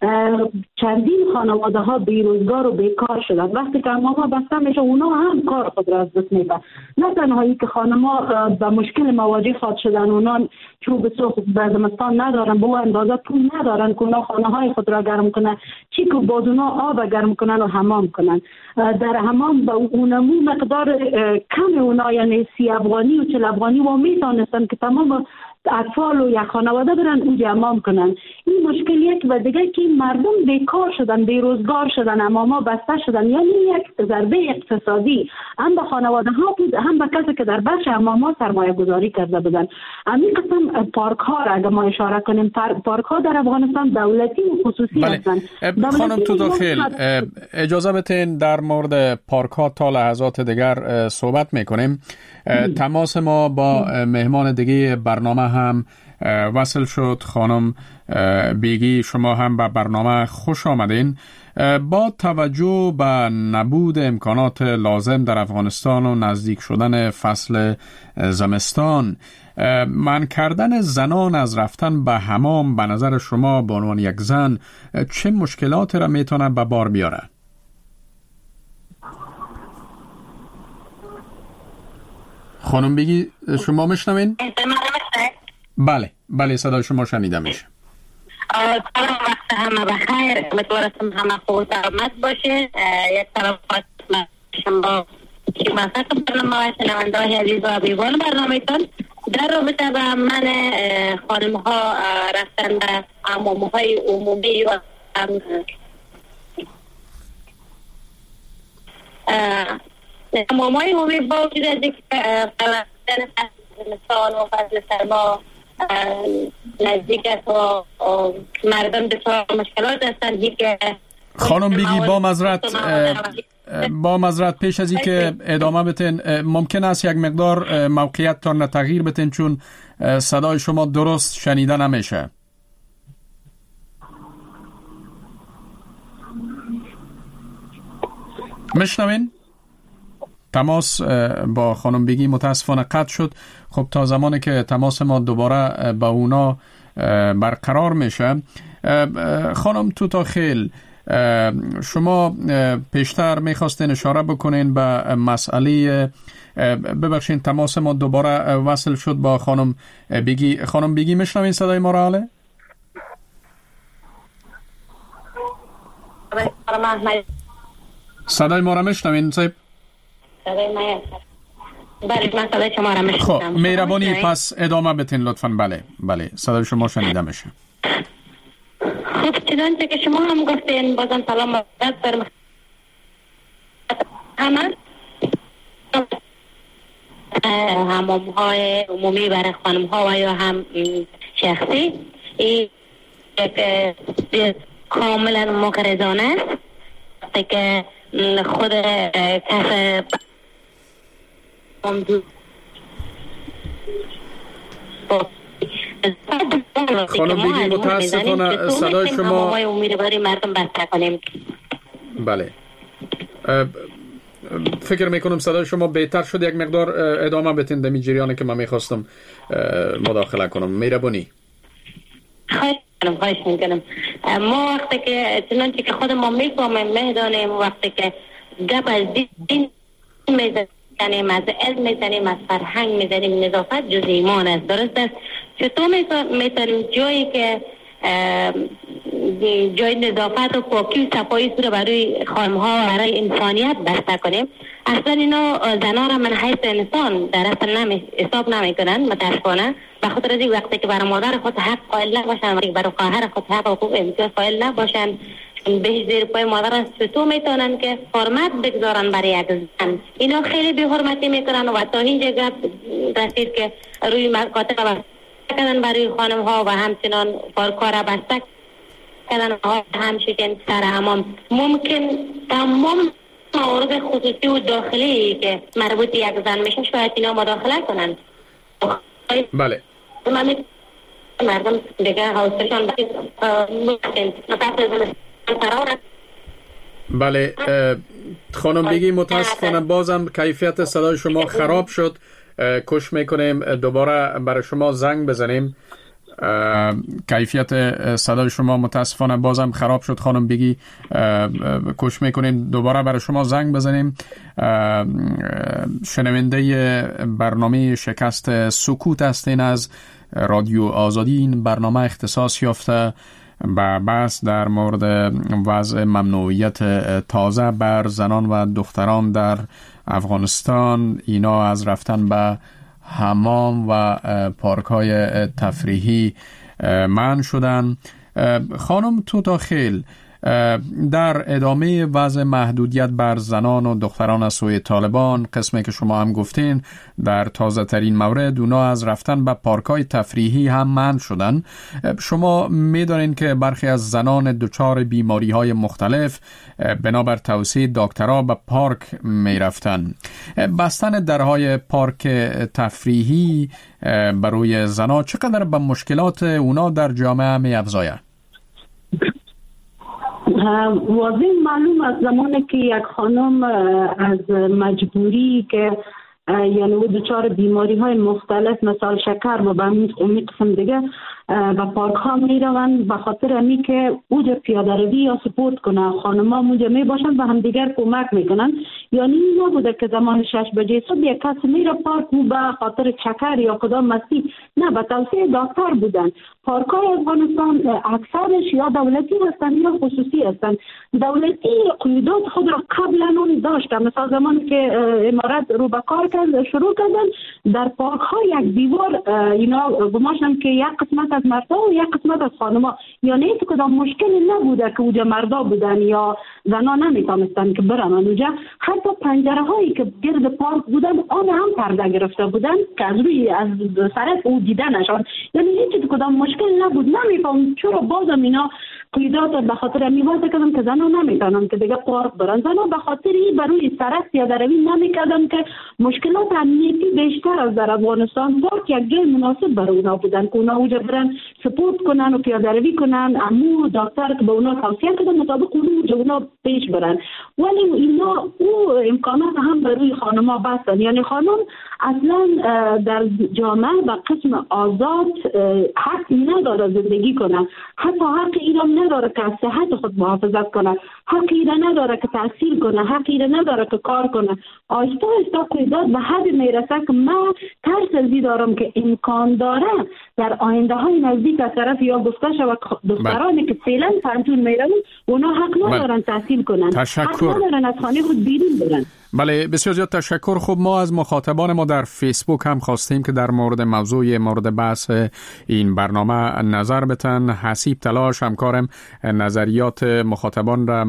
چندین خانواده ها بیروزگار و بیکار شدن. وقتی که حمام بسته میشه، اونا هم کار خود را از دست میدن. نه تنهایی که خانما به مشکل مواجه خواهد شدن، اونا چوب سوخت به زمستان ندارن، به اندازه پول ندارن که اونا خانه های خود را گرم کنن، چی که بعد اونا آب گرم کنن و حمام کنن. در حمام به اونمو مقدار کم اونا، یعنی 30 افغانی و 40 افغانی و میتونستن که تمام اطفال و یک خانواده برن اونجا حمام کنن. این مشکل یک و دیگه که مردم بیکار شدن، بیروزگار شدن، حماما بسته شدن، یعنی یک ضربه اقتصادی هم به خانواده ها بود، هم به کسی که در بخش حماما سرمایه گذاری کرده بودن. همین قسم پارک ها را اگه ما اشاره کنیم، پارک ها در افغانستان دولتی و خصوصی هستند. خانم توتاخیل، اجازه بدین در مورد پارک ها تا لحظات دیگر صحبت میکنیم. تماس ما با مهمان دیگه برنامه هم وصل شد. خانم بیگی، شما هم به برنامه خوش آمدین. با توجه به نبود امکانات لازم در افغانستان و نزدیک شدن فصل زمستان، منع کردن زنان از رفتن به حمام به نظر شما به عنوان یک زن چه مشکلاتی را میتونه به بار بیاره؟ خانم بگی شما میشنوین؟ بله صدای شما شنیده میشه. سلام، وقت همه بخیر. امیدوارم همه خوب سلامت باشه. یک طرف شما که مثلا برنامه شنونده های عزیز و حبیبان برنامه‌تان در رابطه با من خانم ها رفتن به حمام های عمومی و حمام های عمومی با وجود از اینکه قلعه زمستان و فصل سرما نزدیک است و مردم بسیار مشکلات هستند. خانم بیگی با معذرت پیش از این که ادامه بتین، ممکن است یک مقدار موقعیت تان تغییر بتین چون صدای شما درست شنیده نمیشه. میشنوین؟ تماس با خانم بیگی متاسفانه قطع شد. خب تا زمانی که تماس ما دوباره با اونا برقرار میشه، خانم توتاخیل، شما پیشتر میخواستین اشاره بکنین به مسئله، ببخشین تماس ما دوباره وصل شد با خانم بیگی. خانم بیگی میشنوین صدای ما را؟ حاله صدای ما را میشنوین صاحب؟ خب مهربانی پس ادامه بتین لطفاً. بله صدای شما شنیده میشه. خب چیزانچه که شما هم گفتین، بازم سلام بر همه حمام های عمومی برای خانم ها و یا هم شخصی این کاملا مقرضانه است که خود کس خانم بیگی متاسفانه صدای شما بله فکر میکنم صدای شما بهتر شد. یک مقدار ادامه بتین دمی جریانی که من میخواستم مداخله کنم. مهربانی. خواهش میکنم. ما وقتی که چنانچه که خود ما میفهمیم میدانیم وقتی که گپ از دین میزنیم از علم میزنیم از فرهنگ میزنیم نظافت جز ایمان است. درست است. چطور میتونیم جایی که جای نظافت و پاکی و صفایی رو برای خانم ها و برای انسانیت بسته کنیم؟ اصلا اینا زنان را من حیث انسان در اصل حساب نمی کنن متاسفانه. به خاطر از این وقتی که برای مادر خود حق قائل نباشن و برای خواهر خود حق و حقوق امتیاز قائل نباشن به زیر پای مادر است چطور میتونن که حرمت بگذارن برای یک زن؟ اینا خیلی بی حرمتی میکنن و تا اینجا گپ رسید که روی مکاتب کردن برای خانم ها و همچنان پارک‌ها را بسته کردن و همچنین سر حمام. ممکن تمام موارد خصوصی و داخلی که مربوط یک زن میشه شاید اینا مداخله کنن. بله مردم دیگه حوصله‌شان بله خانم بیگی متاسفانه بازم کیفیت صدای شما خراب شد. کوشش میکنیم دوباره برای شما زنگ بزنیم. کیفیت صدای شما متاسفانه بازم خراب شد خانم بیگی. کوشش میکنیم دوباره برای شما زنگ بزنیم. شنونده برنامه شکست سکوت هستین از رادیو آزادی. این برنامه اختصاص یافته به بحث در مورد وضع ممنوعیت تازه بر زنان و دختران در افغانستان. اینا از رفتن به حمام و پارک‌های تفریحی منع شدن. خانم توتاخیل، در ادامه وضع محدودیت بر زنان و دختران از سوی طالبان، قسمی که شما هم گفتین در تازه ترین مورد اونا از رفتن به پارک‌های تفریحی هم منع شدن. شما می‌دانین که برخی از زنان دچار بیماری‌های مختلف بنابر توصیه دکترها به پارک می‌رفتن. بستن درهای پارک تفریحی برای زنان چقدر به مشکلات اونا در جامعه می‌افزاید؟ واضح معلوم از زمانی که یک خانم از مجبوری که یعنی او دچار بیماری های مختلف مثل شکر و به این قسم دیگه و پارک ها می روند به خاطر امی که اوجا پیاده روی یا سپورت کنه. خانم ها اونجا می باشند و هم دیگر کمک می کنند. یعنی این نبوده که زمان 6 بجه صبح یک کس می را پارک و به خاطر شکر یا کدام مستی، نه، به توصیه دکتر بودن. پارک های افغانستان اکثرش یا دولتی هستند یا خصوصی هستند. دولتی قیودات خود را قبلا اون داشت. مثلا زمانی که امارت رو به کار شروع کردن در پارک ها یک دیوار اینا گماشتن که یک قسمت از مردا و یک قسمت از خانما، یعنی هیچ کدام مشکلی نبوده که اونجا مردا بودن یا زنا نمیتونستن که برن اونجا. حتی پنجره هایی که گرد پارک بودن آن هم پرده گرفته بودن که از روی از سرک او دیدنشان، یعنی هیچ کدام مشکل نبود. نمیفهم چرا بازم اینا قیودات به خاطر میوازه کردن که زنا نمیتونن که دیگه پارک برن. زنا به خاطر این بروی سرک پیاده روی نمیکردن که مشکلات امنیتی بیشتر از در افغانستان. پارک یک جای مناسب برای اونا بودن که اونا اونجا برن سپورت کنن و پیاده روی کنن. امو دکتر که به اونا توصیه کردن مطابق اونا پیش برن. ولی اینا او امکانات هم برای خانم‌ها بستن. یعنی خانم اصلا در جامعه به قسم آزاد حق نداره زندگی کنه. حتی حق ایران نداره که از صحت خود محافظت کنه. حق ایران نداره که تحصیل کنه. حق ایران نداره که کار کنه. آهسته آهسته قیودات به حد میرسه که من ترس ازی دارم که امکان داره در آینده های نزدیک از طرف یا گفته شود دخترانی که فعلا پنجون میرن اونا حق ندارن تحصیل کنن. حق ندارن از خانه خود بیرون برن. بله بسیار زیاد تشکر. خب ما از مخاطبان ما در فیسبوک هم خواستیم که در مورد موضوع مورد بحث این برنامه نظر بتن. حسیب تلاش همکارم نظریات مخاطبان را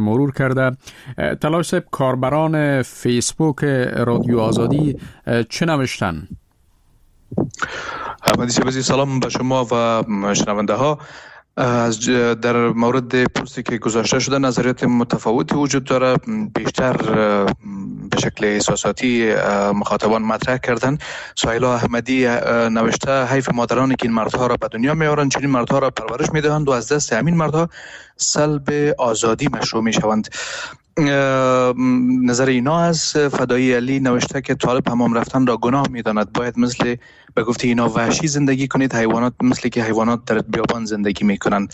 مرور کرده. تلاش صاحب، کاربران فیسبوک رادیو آزادی چه نوشتن؟ احمدی شبازی، سلام به شما و شنونده ها. در مورد پستی که گذاشته شده نظریات متفاوتی وجود داره. بیشتر به شکل احساساتی مخاطبان مطرح کردن. سهیلا احمدی نوشته حیف مادرانی که این مردها را به دنیا میارند، چنین مردها را پرورش میدهند و از دست همین مردها سلب آزادی مشروع میشوند. نظر اینا از فدایی علی نوشته که طالب حمام رفتن را گناه میداند، باید مثل به گفته اینا وحشی زندگی کنید، حیوانات مثل که حیوانات در بیابان زندگی میکنند.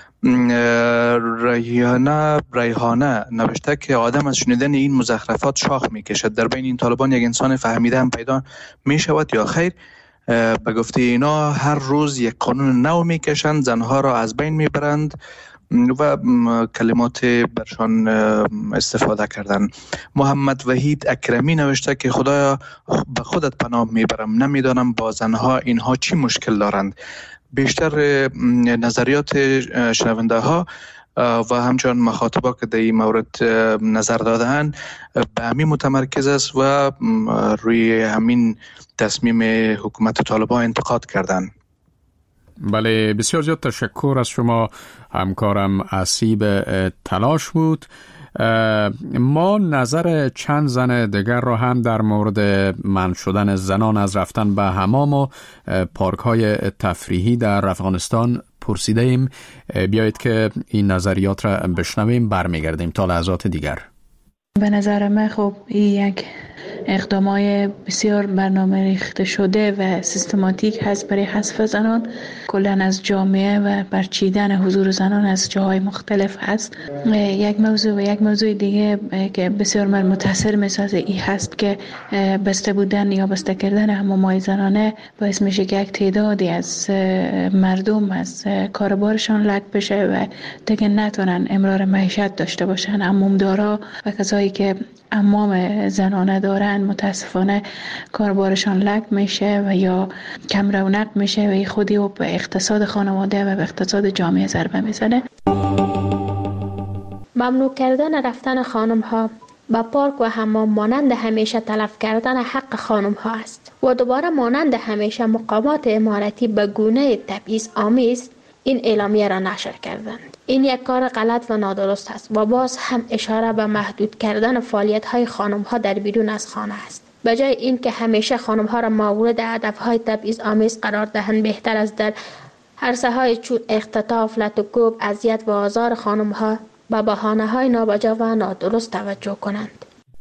ریحانه نوشته که آدم از شنیدن این مزخرفات شاخ میکشد. در بین این طالبان یک انسان فهمیده هم پیدا میشود یا خیر؟ به گفته اینا هر روز یک قانون نو میکشند، زنها را از بین میبرند و کلمات برشان استفاده کردن. محمد وحید اکرمی نوشته که خدایا به خودت پناه میبرم، نمیدانم با زنها اینها چی مشکل دارند. بیشتر نظریات شنونده ها و همچنان مخاطبا که در این مورد نظر دادن به همین متمرکز است و روی همین تصمیم حکومت طالبان انتقاد کردند. بله، بسیار زیاد تشکر از شما همکارم اسیب تلاش بود. ما نظر چند زن دیگر را هم در مورد منع شدن زنان از رفتن به حمام و پارک های تفریحی در افغانستان پرسیده ایم. بیایید که این نظریات را بشنویم، برمیگردیم تا لحظات دیگر. به نظر من خب این یک اقدامای بسیار برنامه ریخته شده و سیستماتیک هست برای حذف زنان کلاً از جامعه و برچیدن حضور زنان از جاهای مختلف هست. یک موضوع دیگه که بسیار من متاثر میسازه این هست که بسته بودن یا بسته کردن حمام‌های زنانه باعث میشه که یک تعدادی از مردم از کاربارشان لگ بشه و دیگه نتونن امرار معیشت داشته باشن. حمامدارا و کسایی که حمام زنانه دارن متاسفانه کاربارشان لگ میشه و یا کم رونق میشه و این خودی و به اقتصاد خانواده و به اقتصاد جامعه ضربه میزنه. ممنوع کردن رفتن خانم ها به پارک و حمام مانند همیشه تلف کردن حق خانم ها است و دوباره مانند همیشه مقامات امارتی به گونه تبعیض آمیز این اعلامیه را نشر کردند. این یک کار غلط و نادرست است و باز هم اشاره به محدود کردن فعالیت های خانم ها در بیرون از خانه است. به جای این که همیشه خانم ها را مورد هدف های تبعیض آمیز قرار دهند، بهتر است در عرصه های چون اختطاف، لط و کوب، اذیت و آزار خانم ها به بهانه های نابجا و نادرست توجه کنند.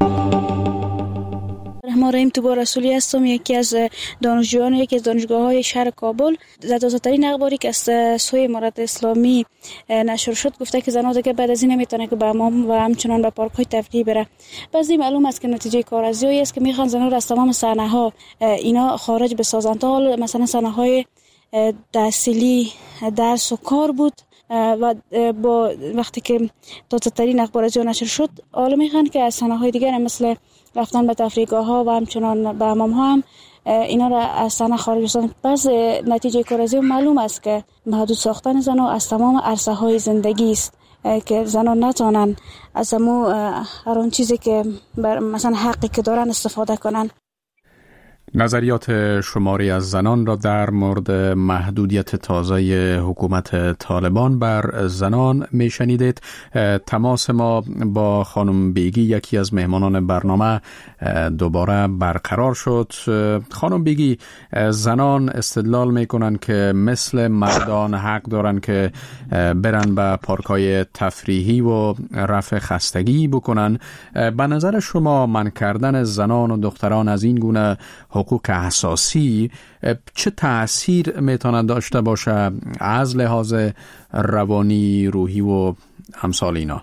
ما رحیم توبا رسولی هستم، یکی از دانشجویان یکی از دانشگاه‌های شهر کابل. تازه‌ترین اخباری که از سوی امارت اسلامی نشر شد گفته که زنان دیگه بعد از این نمیتونه که به حمام و همچنان به پارک‌های تفریحی بره. بعضی معلوم است که نتیجه کارآزمایی است که میخوان زنان را از تمام صحنه‌ها اینا خارج بسازند. تا حالا مثلا صحنه‌های تحصیلی، درس و کار بود و با وقتی که تازه‌ترین اخبار از نشر شد حالا میخوان که از صحنه‌های دیگر مثل رفتن به تفریحگاه‌ها و همچنان به حمام‌ها هم اینا را از صحنه خارج بسازند. پس نتیجه کارآزمایی معلوم است که محدود ساختن زنان از تمام عرصه‌های زندگی است که زنان نتوانند از هر اون چیزی که مثلا حقی که دارن استفاده کنن. نظریات شماری از زنان را در مورد محدودیت تازه حکومت طالبان بر زنان میشنیدید. تماس ما با خانم بیگی، یکی از مهمانان برنامه، دوباره برقرار شد. خانم بیگی، زنان استدلال میکنن که مثل مردان حق دارن که برن به پارک‌های تفریحی و رفع خستگی بکنن. به نظر شما منع کردن زنان و دختران از این گونه حقوق اساسی چه تأثیر میتونه داشته باشه از لحاظ روانی، روحی و امثال اینا؟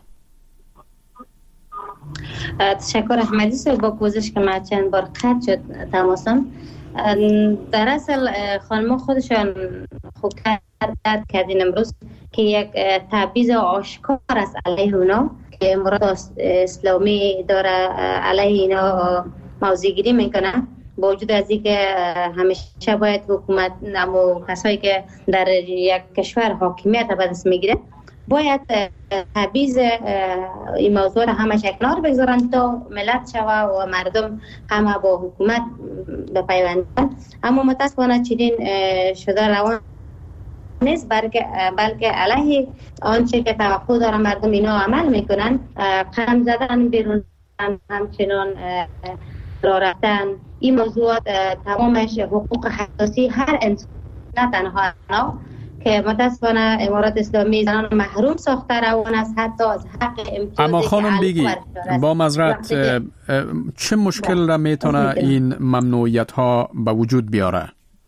تشکر احمدی صاحب. با پوزش که من چند بار قطع شد تماسم. در اصل خانم خودشان خوب کردین امروز که یک تبعیض آشکار است علیه اونا که امارات اسلامی داره علیه اینا موضع‌گیری میکنه. با وجود از اینکه همیشه باید حکومت و کسایی که در یک کشور حاکمیت به دست میگیره باید تبعیض این موضوع همه کنار بگذارن تا ملت شوه و مردم همه با حکومت بپیوندن. اما متاسفانه چنین شده روان نیست، بلکه علیه آنچه که توقع دارن مردم اینا عمل میکنن. قدم زدن بیرون، همچنان راه رفتن. این موضوع تمامش حقوق حساسی هر انسان، نه تنها اینا که متاسفانه امارات اسلامی زنان محروم ساخته روان است حتی از حق امتیازی. اما خانم بگی با معذرت چه مشکل را میتونه این ممنوعیت ها به وجود بیاره؟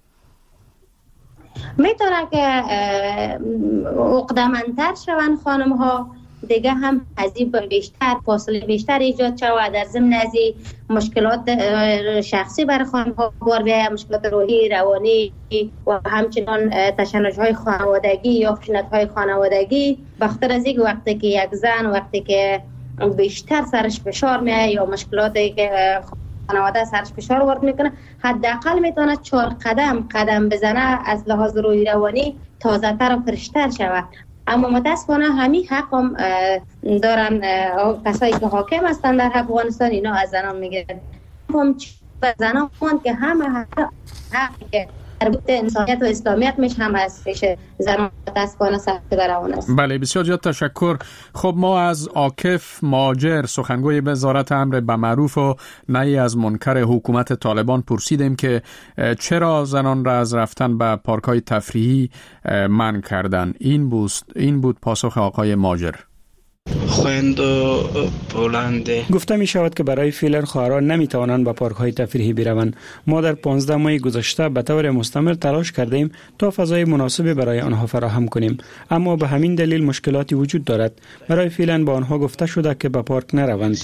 میتونه که عقده‌مندتر شوند خانم ها، دیگه هم حذیب بیشتر، فاصله بیشتر ایجاد شود، در ضمن از مشکلات شخصی برای خانم ها بار بیاید، مشکلات روحی، روانی و همچنان تشنج های خانوادگی یا خشونت های خانوادگی. بخاطر از اینکه وقتی که یک زن وقتی که بیشتر سرش فشار میاد یا مشکلاتی که خانواده سرش فشار وارد میکنه، حداقل میتونه 4 قدم بزنه از لحاظ روحی روانی تازه تر و فرشتر شود. اما متاسفانه همین حق هم دارن کسایی که حاکم هستن در افغانستان، اینا از زنان میگیرن. هم زنان که همه حقی که مربوط انسانیت و اسلامیت میشه هم از پیش زنان متاسفانه سخت در روان است. بله، بسیار زیاد تشکر. خب ما از عاکف ماجر، سخنگوی وزارت امر به معروف و نهی از منکر حکومت طالبان پرسیدیم که چرا زنان را از رفتن به پارک‌های تفریحی منع کردن. این بود پاسخ آقای ماجر. خویند و بلنده گفته می شود که برای فعلا خواهران نمی توانند به پارک های تفریحی بروند. ما در 15 ماه گذشته به طور مستمر تلاش کردیم تا فضای مناسبی برای آنها فراهم کنیم، اما به همین دلیل مشکلاتی وجود دارد. برای فعلا با آنها گفته شده که به پارک نروند.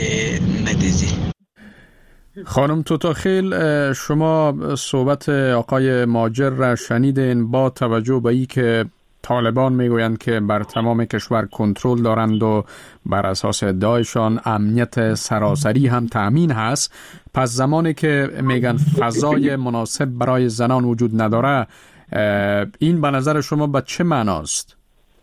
خانم توتاخیل، شما صحبت آقای ماجر را شنیدین. با توجه به این که طالبان میگویند که بر تمام کشور کنترل دارند و بر اساس ادعایشان امنیت سراسری هم تأمین هست، پس زمانی که میگن فضای مناسب برای زنان وجود نداره، این به نظر شما به چه معناست؟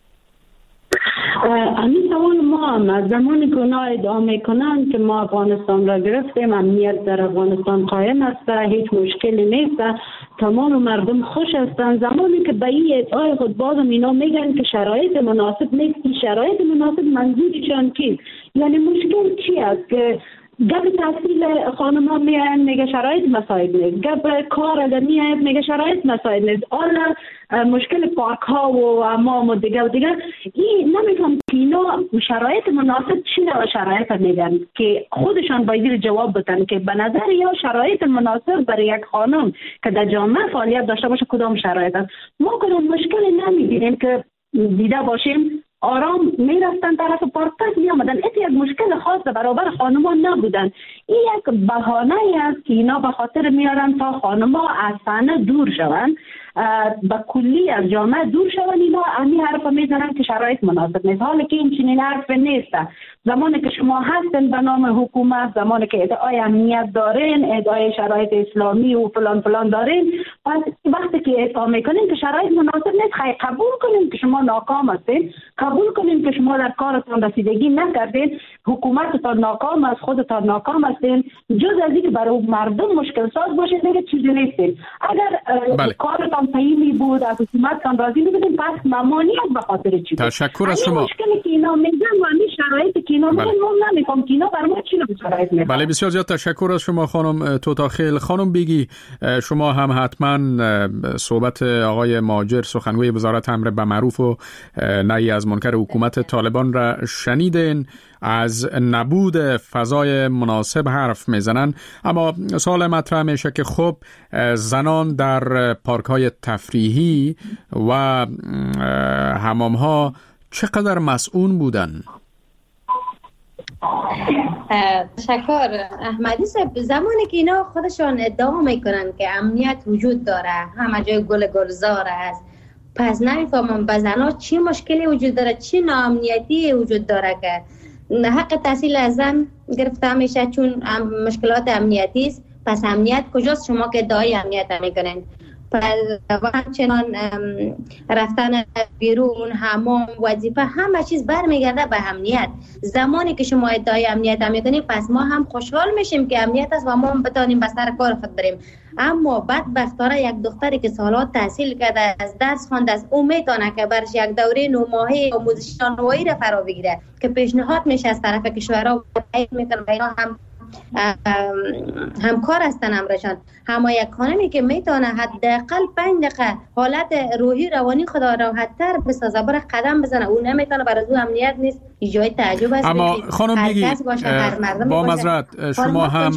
همین سوال ما هم از زمانی که اونا ادعا میکنن که ما افغانستان را گرفتیم، امنیت در افغانستان قائم است، هیچ مشکلی نیست، تمام مردم خوش هستند، زمانی که به این ادعای خود بازم اینا میگن که شرایط مناسب نیست، شرایط مناسب منظورشان چیست؟ یعنی مشکل چی است که گپ تحصیل خانم ها میاین میگه شرایط مساعد نیست، گپ کار اگر میاید میگه شرایط مساعد نیست، حالا مشکل پارک ها و امام و دیگه این نمیفهم که اینا شرایط مناسب چی نوع شرایط میگن که خودشان باید جواب بدن که به نظر یا شرایط مناسب برای یک خانم که در جامعه فعالیت داشته باشه کدام شرایط است. ما کدام مشکلی نمیبینیم که دیده باشیم آرام میرفتن طرف پارک می آمدن. این یک مشکل خاص برابر خانم‌ها نبودن. این یک بهانه است که اینا به خاطر میارن تا خانم‌ها از صحنه دور شوند، با کلی از جامعه دور شوند. اینا همین حرف میزنن که شرایط مناسب نیست، حالا که این چنین حرف نیست. زمانی که شما هستن به نام حکومت، زمانی که ادعای امنیت دارین، ادعای شرایط اسلامی و فلان فلان دارین، پس وقتی که ادعا میکنین که شرایط مناسب نیست، خیلی قبول کنین که شما ناکام هستین، قبول کنین که شما در کارتان رسیدگی نکردین، حکومتتان ناکام است، خودتان ناکام هستین، جز از اینکه برای مردم مشکل ساز باشید دیگه چیزی نیستین. اگر کارتان صحیح بود، از حکومتتان راضی بودین، پس ممانعت به خاطر چی بود؟ تشکر از شما. مشکلی که اینا میگن و همین شرایطی که اینا میگن ما نمیفهم که اینا برای ما چی رو شرایط میگن. بله، بسیار زیاد تشکر از شما خانم توتاخیل. خانم بگی شما هم حتما صحبت آقای ماجر، سخنگوی وزارت امر به معروف و نهی از منکر حکومت طالبان را شنیدین. از نبود فضای مناسب حرف میزنن، اما سوال مطرح میشه که خب زنان در پارک‌های تفریحی و حمام‌ها چقدر مسئول بودن؟ تشکر احمدی صاحب. زمانی که اینا خودشان ادعا میکنن که امنیت وجود داره، همه جای گل گلزار است، پس نمیفهمم به زنها چی مشکلی وجود داره، چی ناامنیتی وجود داره که حق تحصیل از زن گرفته میشه چون مشکلات امنیتی است. پس امنیت کجاست شما که ادعای امنیت میکنین؟ و همچنان رفتن بیرون، حمام، وظیفه، همه چیز برمیگرده به امنیت. زمانی که شما ادعای امنیت میکنید پس ما هم خوشحال میشیم که امنیت است و ما هم بتانیم به سر کار خود بریم. اما بدبختانه یک دختری که سالات تحصیل کرده، از درس خوانده است، او میتونه که برش یک دوره 9 ماهه آموزش راهنمایی را فرا بگیره که پیشنهاد میشه از طرف کشورها میکنه و اینا هم همکار هستن امرشان. اما یک خانمی که میتونه حداقل 5 دقیقه حالت روحی روانی خدا راحت‌تر بسازه، بره قدم بزنه، او نمیتونه، برای او امنیت نیست. جای تعجب است. اما خانم بگی با معذرت شما هم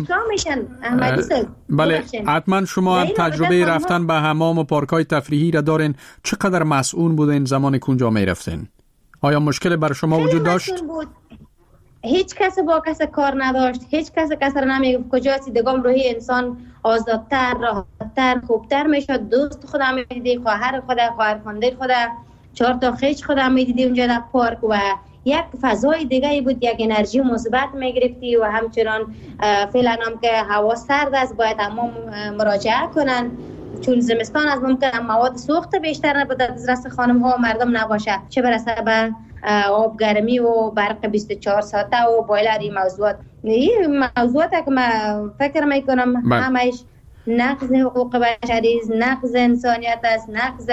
بله حتما شما هم تجربه رفتن به حمام و پارک‌های تفریحی را دارین. چقدر مسئول بودین زمانی که اونجا میرفتین؟ آیا مشکل بر شما وجود داشت؟ هیچ کس با کس کار نداشت، هیچ کس را نمیگفت کجاست. دگام روحی انسان آزادتر، راحتتر، خوبتر میشد. دوست خودم میدیدی، خواهر خودم، خواهرخوانده خودم، 4 تا خویش خودم میدیدی اونجا در پارک و یک فضای دیگه بود، یک انرژی مثبت میگرفتی. و همچنان فعلا هم که هوا سرد است باید تمام مراجعه کنن، چون زمستان از ممکن مواد سوخت بیشتر به دسترس خانم ها و مردم نباشه، چه برسه به آب گرمی و برق 24 ساعته و بایلر. این موضوعات که من فکر میکنم همش نقض حقوق بشری است، نقض انسانیت است، نقض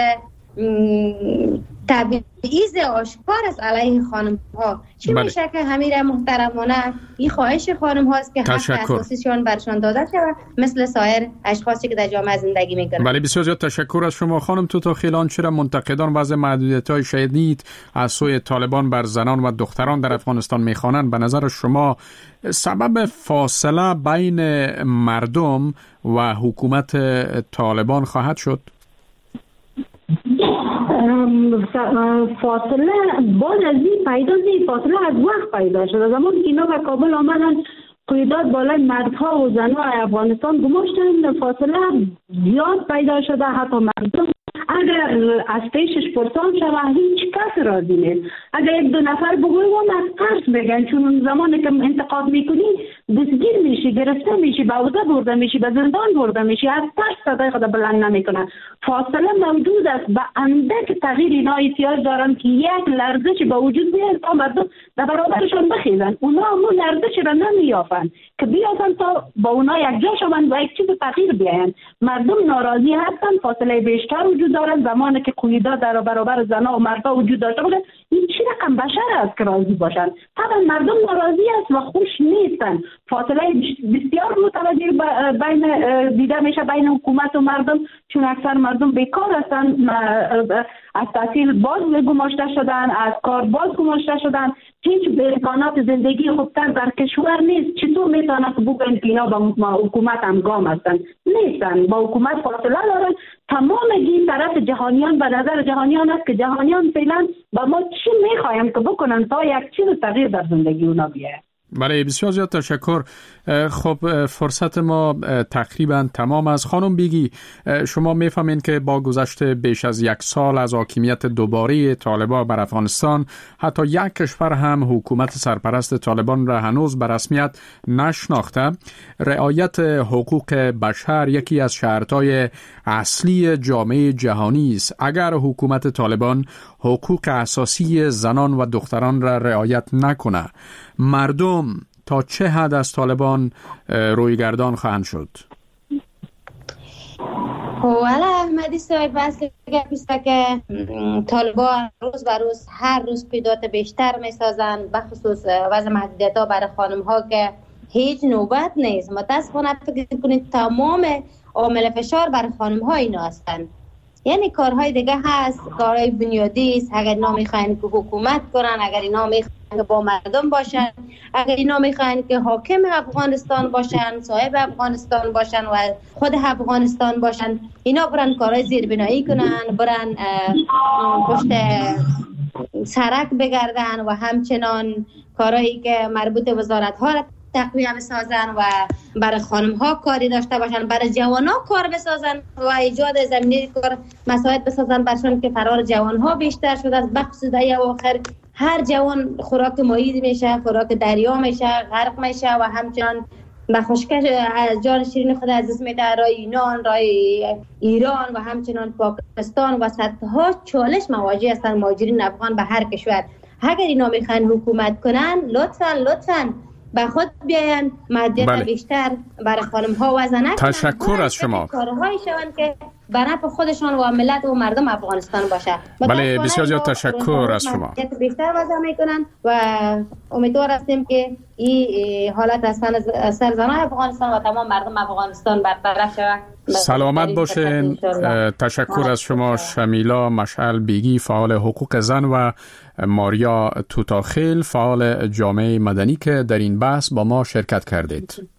تبعیض آشکار است علیه خانم ها. چی میشه که همین محترمانه این خواهش خانم هاست که حق اساسیشون برشان داده شود مثل سایر اشخاصی که در جامعه زندگی میکنن. بله بسیار زیاد تشکر از شما خانم توتاخیلان. چرا منتقدان وضع محدودیت‌های شدید از سوی طالبان بر زنان و دختران در افغانستان میخوانند؟ به نظر شما سبب فاصله بین مردم و حکومت طالبان خواهد شد؟ فاصله بعد از این پیدا شد، فاصله از وقت پیدا شد. زمان که اینا به کابل آمدن قیادات بالای مردها و زنها افغانستان گماشتن، فاصله زیاد پیدا شده. حتی مردم اگر از پیشش پرسان شود هیچ کس راضی نیست. اگر 1-2 نفر بگوی وان از ترس بگن، چون زمانی که انتقاد میکنی دستگیر میشی، گرفته میشی، به عوضه برده میشی، به زندان برده میشی، از ترس صدای خود بلند نمیکنن. فاصله موجود است، به اندک تغییر اینا احتیاج دارن که یک لرزش به وجود بیاد تا مردم در برابرشان بخیزن. اونا همون لرزش را نمیافن که بیافن تا با اونا یک جا شوند و یک چیز تغییر بیاین. مردم ناراضی هستن، فاصله بیشتر وجود دارن. زمانی که قیادات در برابر زنها و مردها وجود داشته باشه این چی رقم بشر است که راضی باشن؟ طبعا مردم ناراضی است و خوش نیستن. فاصله بسیار متوجه بین دیده میشه بین حکومت و مردم، چون اکثر مردم بیکار هستن، از تحصیل باز گماشته شدن، از کار باز گماشته شدن، هیچ امکانات زندگی خوبتر در کشور نیست. چطور میتونن که بگن که اینا با حکومت همگام هستن؟ نیستن، با حکومت فاصله دارن. تمام این طرف جهانیان به نظر جهانیان است که جهانیان فعلا با ما چی میخوایم که بکنن تا یک چیز تغییر در زندگی اونا بیاید. بله بسیار زیاد تشکر. خب فرصت ما تقریبا تمام است. خانم بیگی شما میفهمین که با گذشت بیش از 1 سال از حاکمیت دوباره طالبان بر افغانستان حتی یک کشور هم حکومت سرپرست طالبان را هنوز به رسمیت نشناخته. رعایت حقوق بشر یکی از شرطهای اصلی جامعه جهانی است. اگر حکومت طالبان حقوق اساسی زنان و دختران را رعایت نکنه، مردم تا چه حد از طالبان رویگردان خواهند شد؟ والا احمدی صاحب بس که طالبان روز به روز هر روز قیادات بیشتر میسازن، بخصوص وضع محدودیت‌ها برای خانم ها که هیچ نوبت نیست. متاسفانه فکر کنید تمام عامل فشار برای خانم ها اینا هستن. یعنی کارهای دیگه هست، کارهای بنیادی است. اگر اینا میخواین که حکومت کنن، اگر اینا میخواین که با مردم باشن، اگر اینا میخواین که حاکم افغانستان باشن، صاحب افغانستان باشن و خود افغانستان باشن، اینا برن کارهای زیربنایی کنن، برن پشت سرک بگردن و همچنان کارهایی که مربوط وزارت ها را تقویه بسازن و برای خانم ها کاری داشته باشن، برای جوان ها کار بسازن و ایجاد زمینه کار مساعد بسازن برشان که فرار جوان ها بیشتر شده است. بخصوص در آخر هر جوان خوراک مایید میشه، خوراک دریا میشه، غرق میشه و همچنان به خشکش جان شیرین خود از دست میده. رای یونان، رای ایران و همچنان پاکستان و صدها چالش مواجه هستند مهاجرین افغان به هر کشور. اگر اینا میخوان حکومت کنن لطفاً به خود بیاین، مهدیت بیشتر برای خانم ها وزنه. تشکر از شما. کارهایی شوند که به نفع خودشان و ملت و مردم افغانستان باشه. بله، بسیار زیاد تشکر از شما. بیشتر وضع میکنن و امیدوار هستیم که این حالت از سر زنان افغانستان و تمام مردم افغانستان برطرف شود. سلامت باشین. تشکر از شما شمیلا مشعل بیگی، فعال حقوق زن، و ماریا توتاخیل، فعال جامعه مدنی که در این بحث با ما شرکت کردید.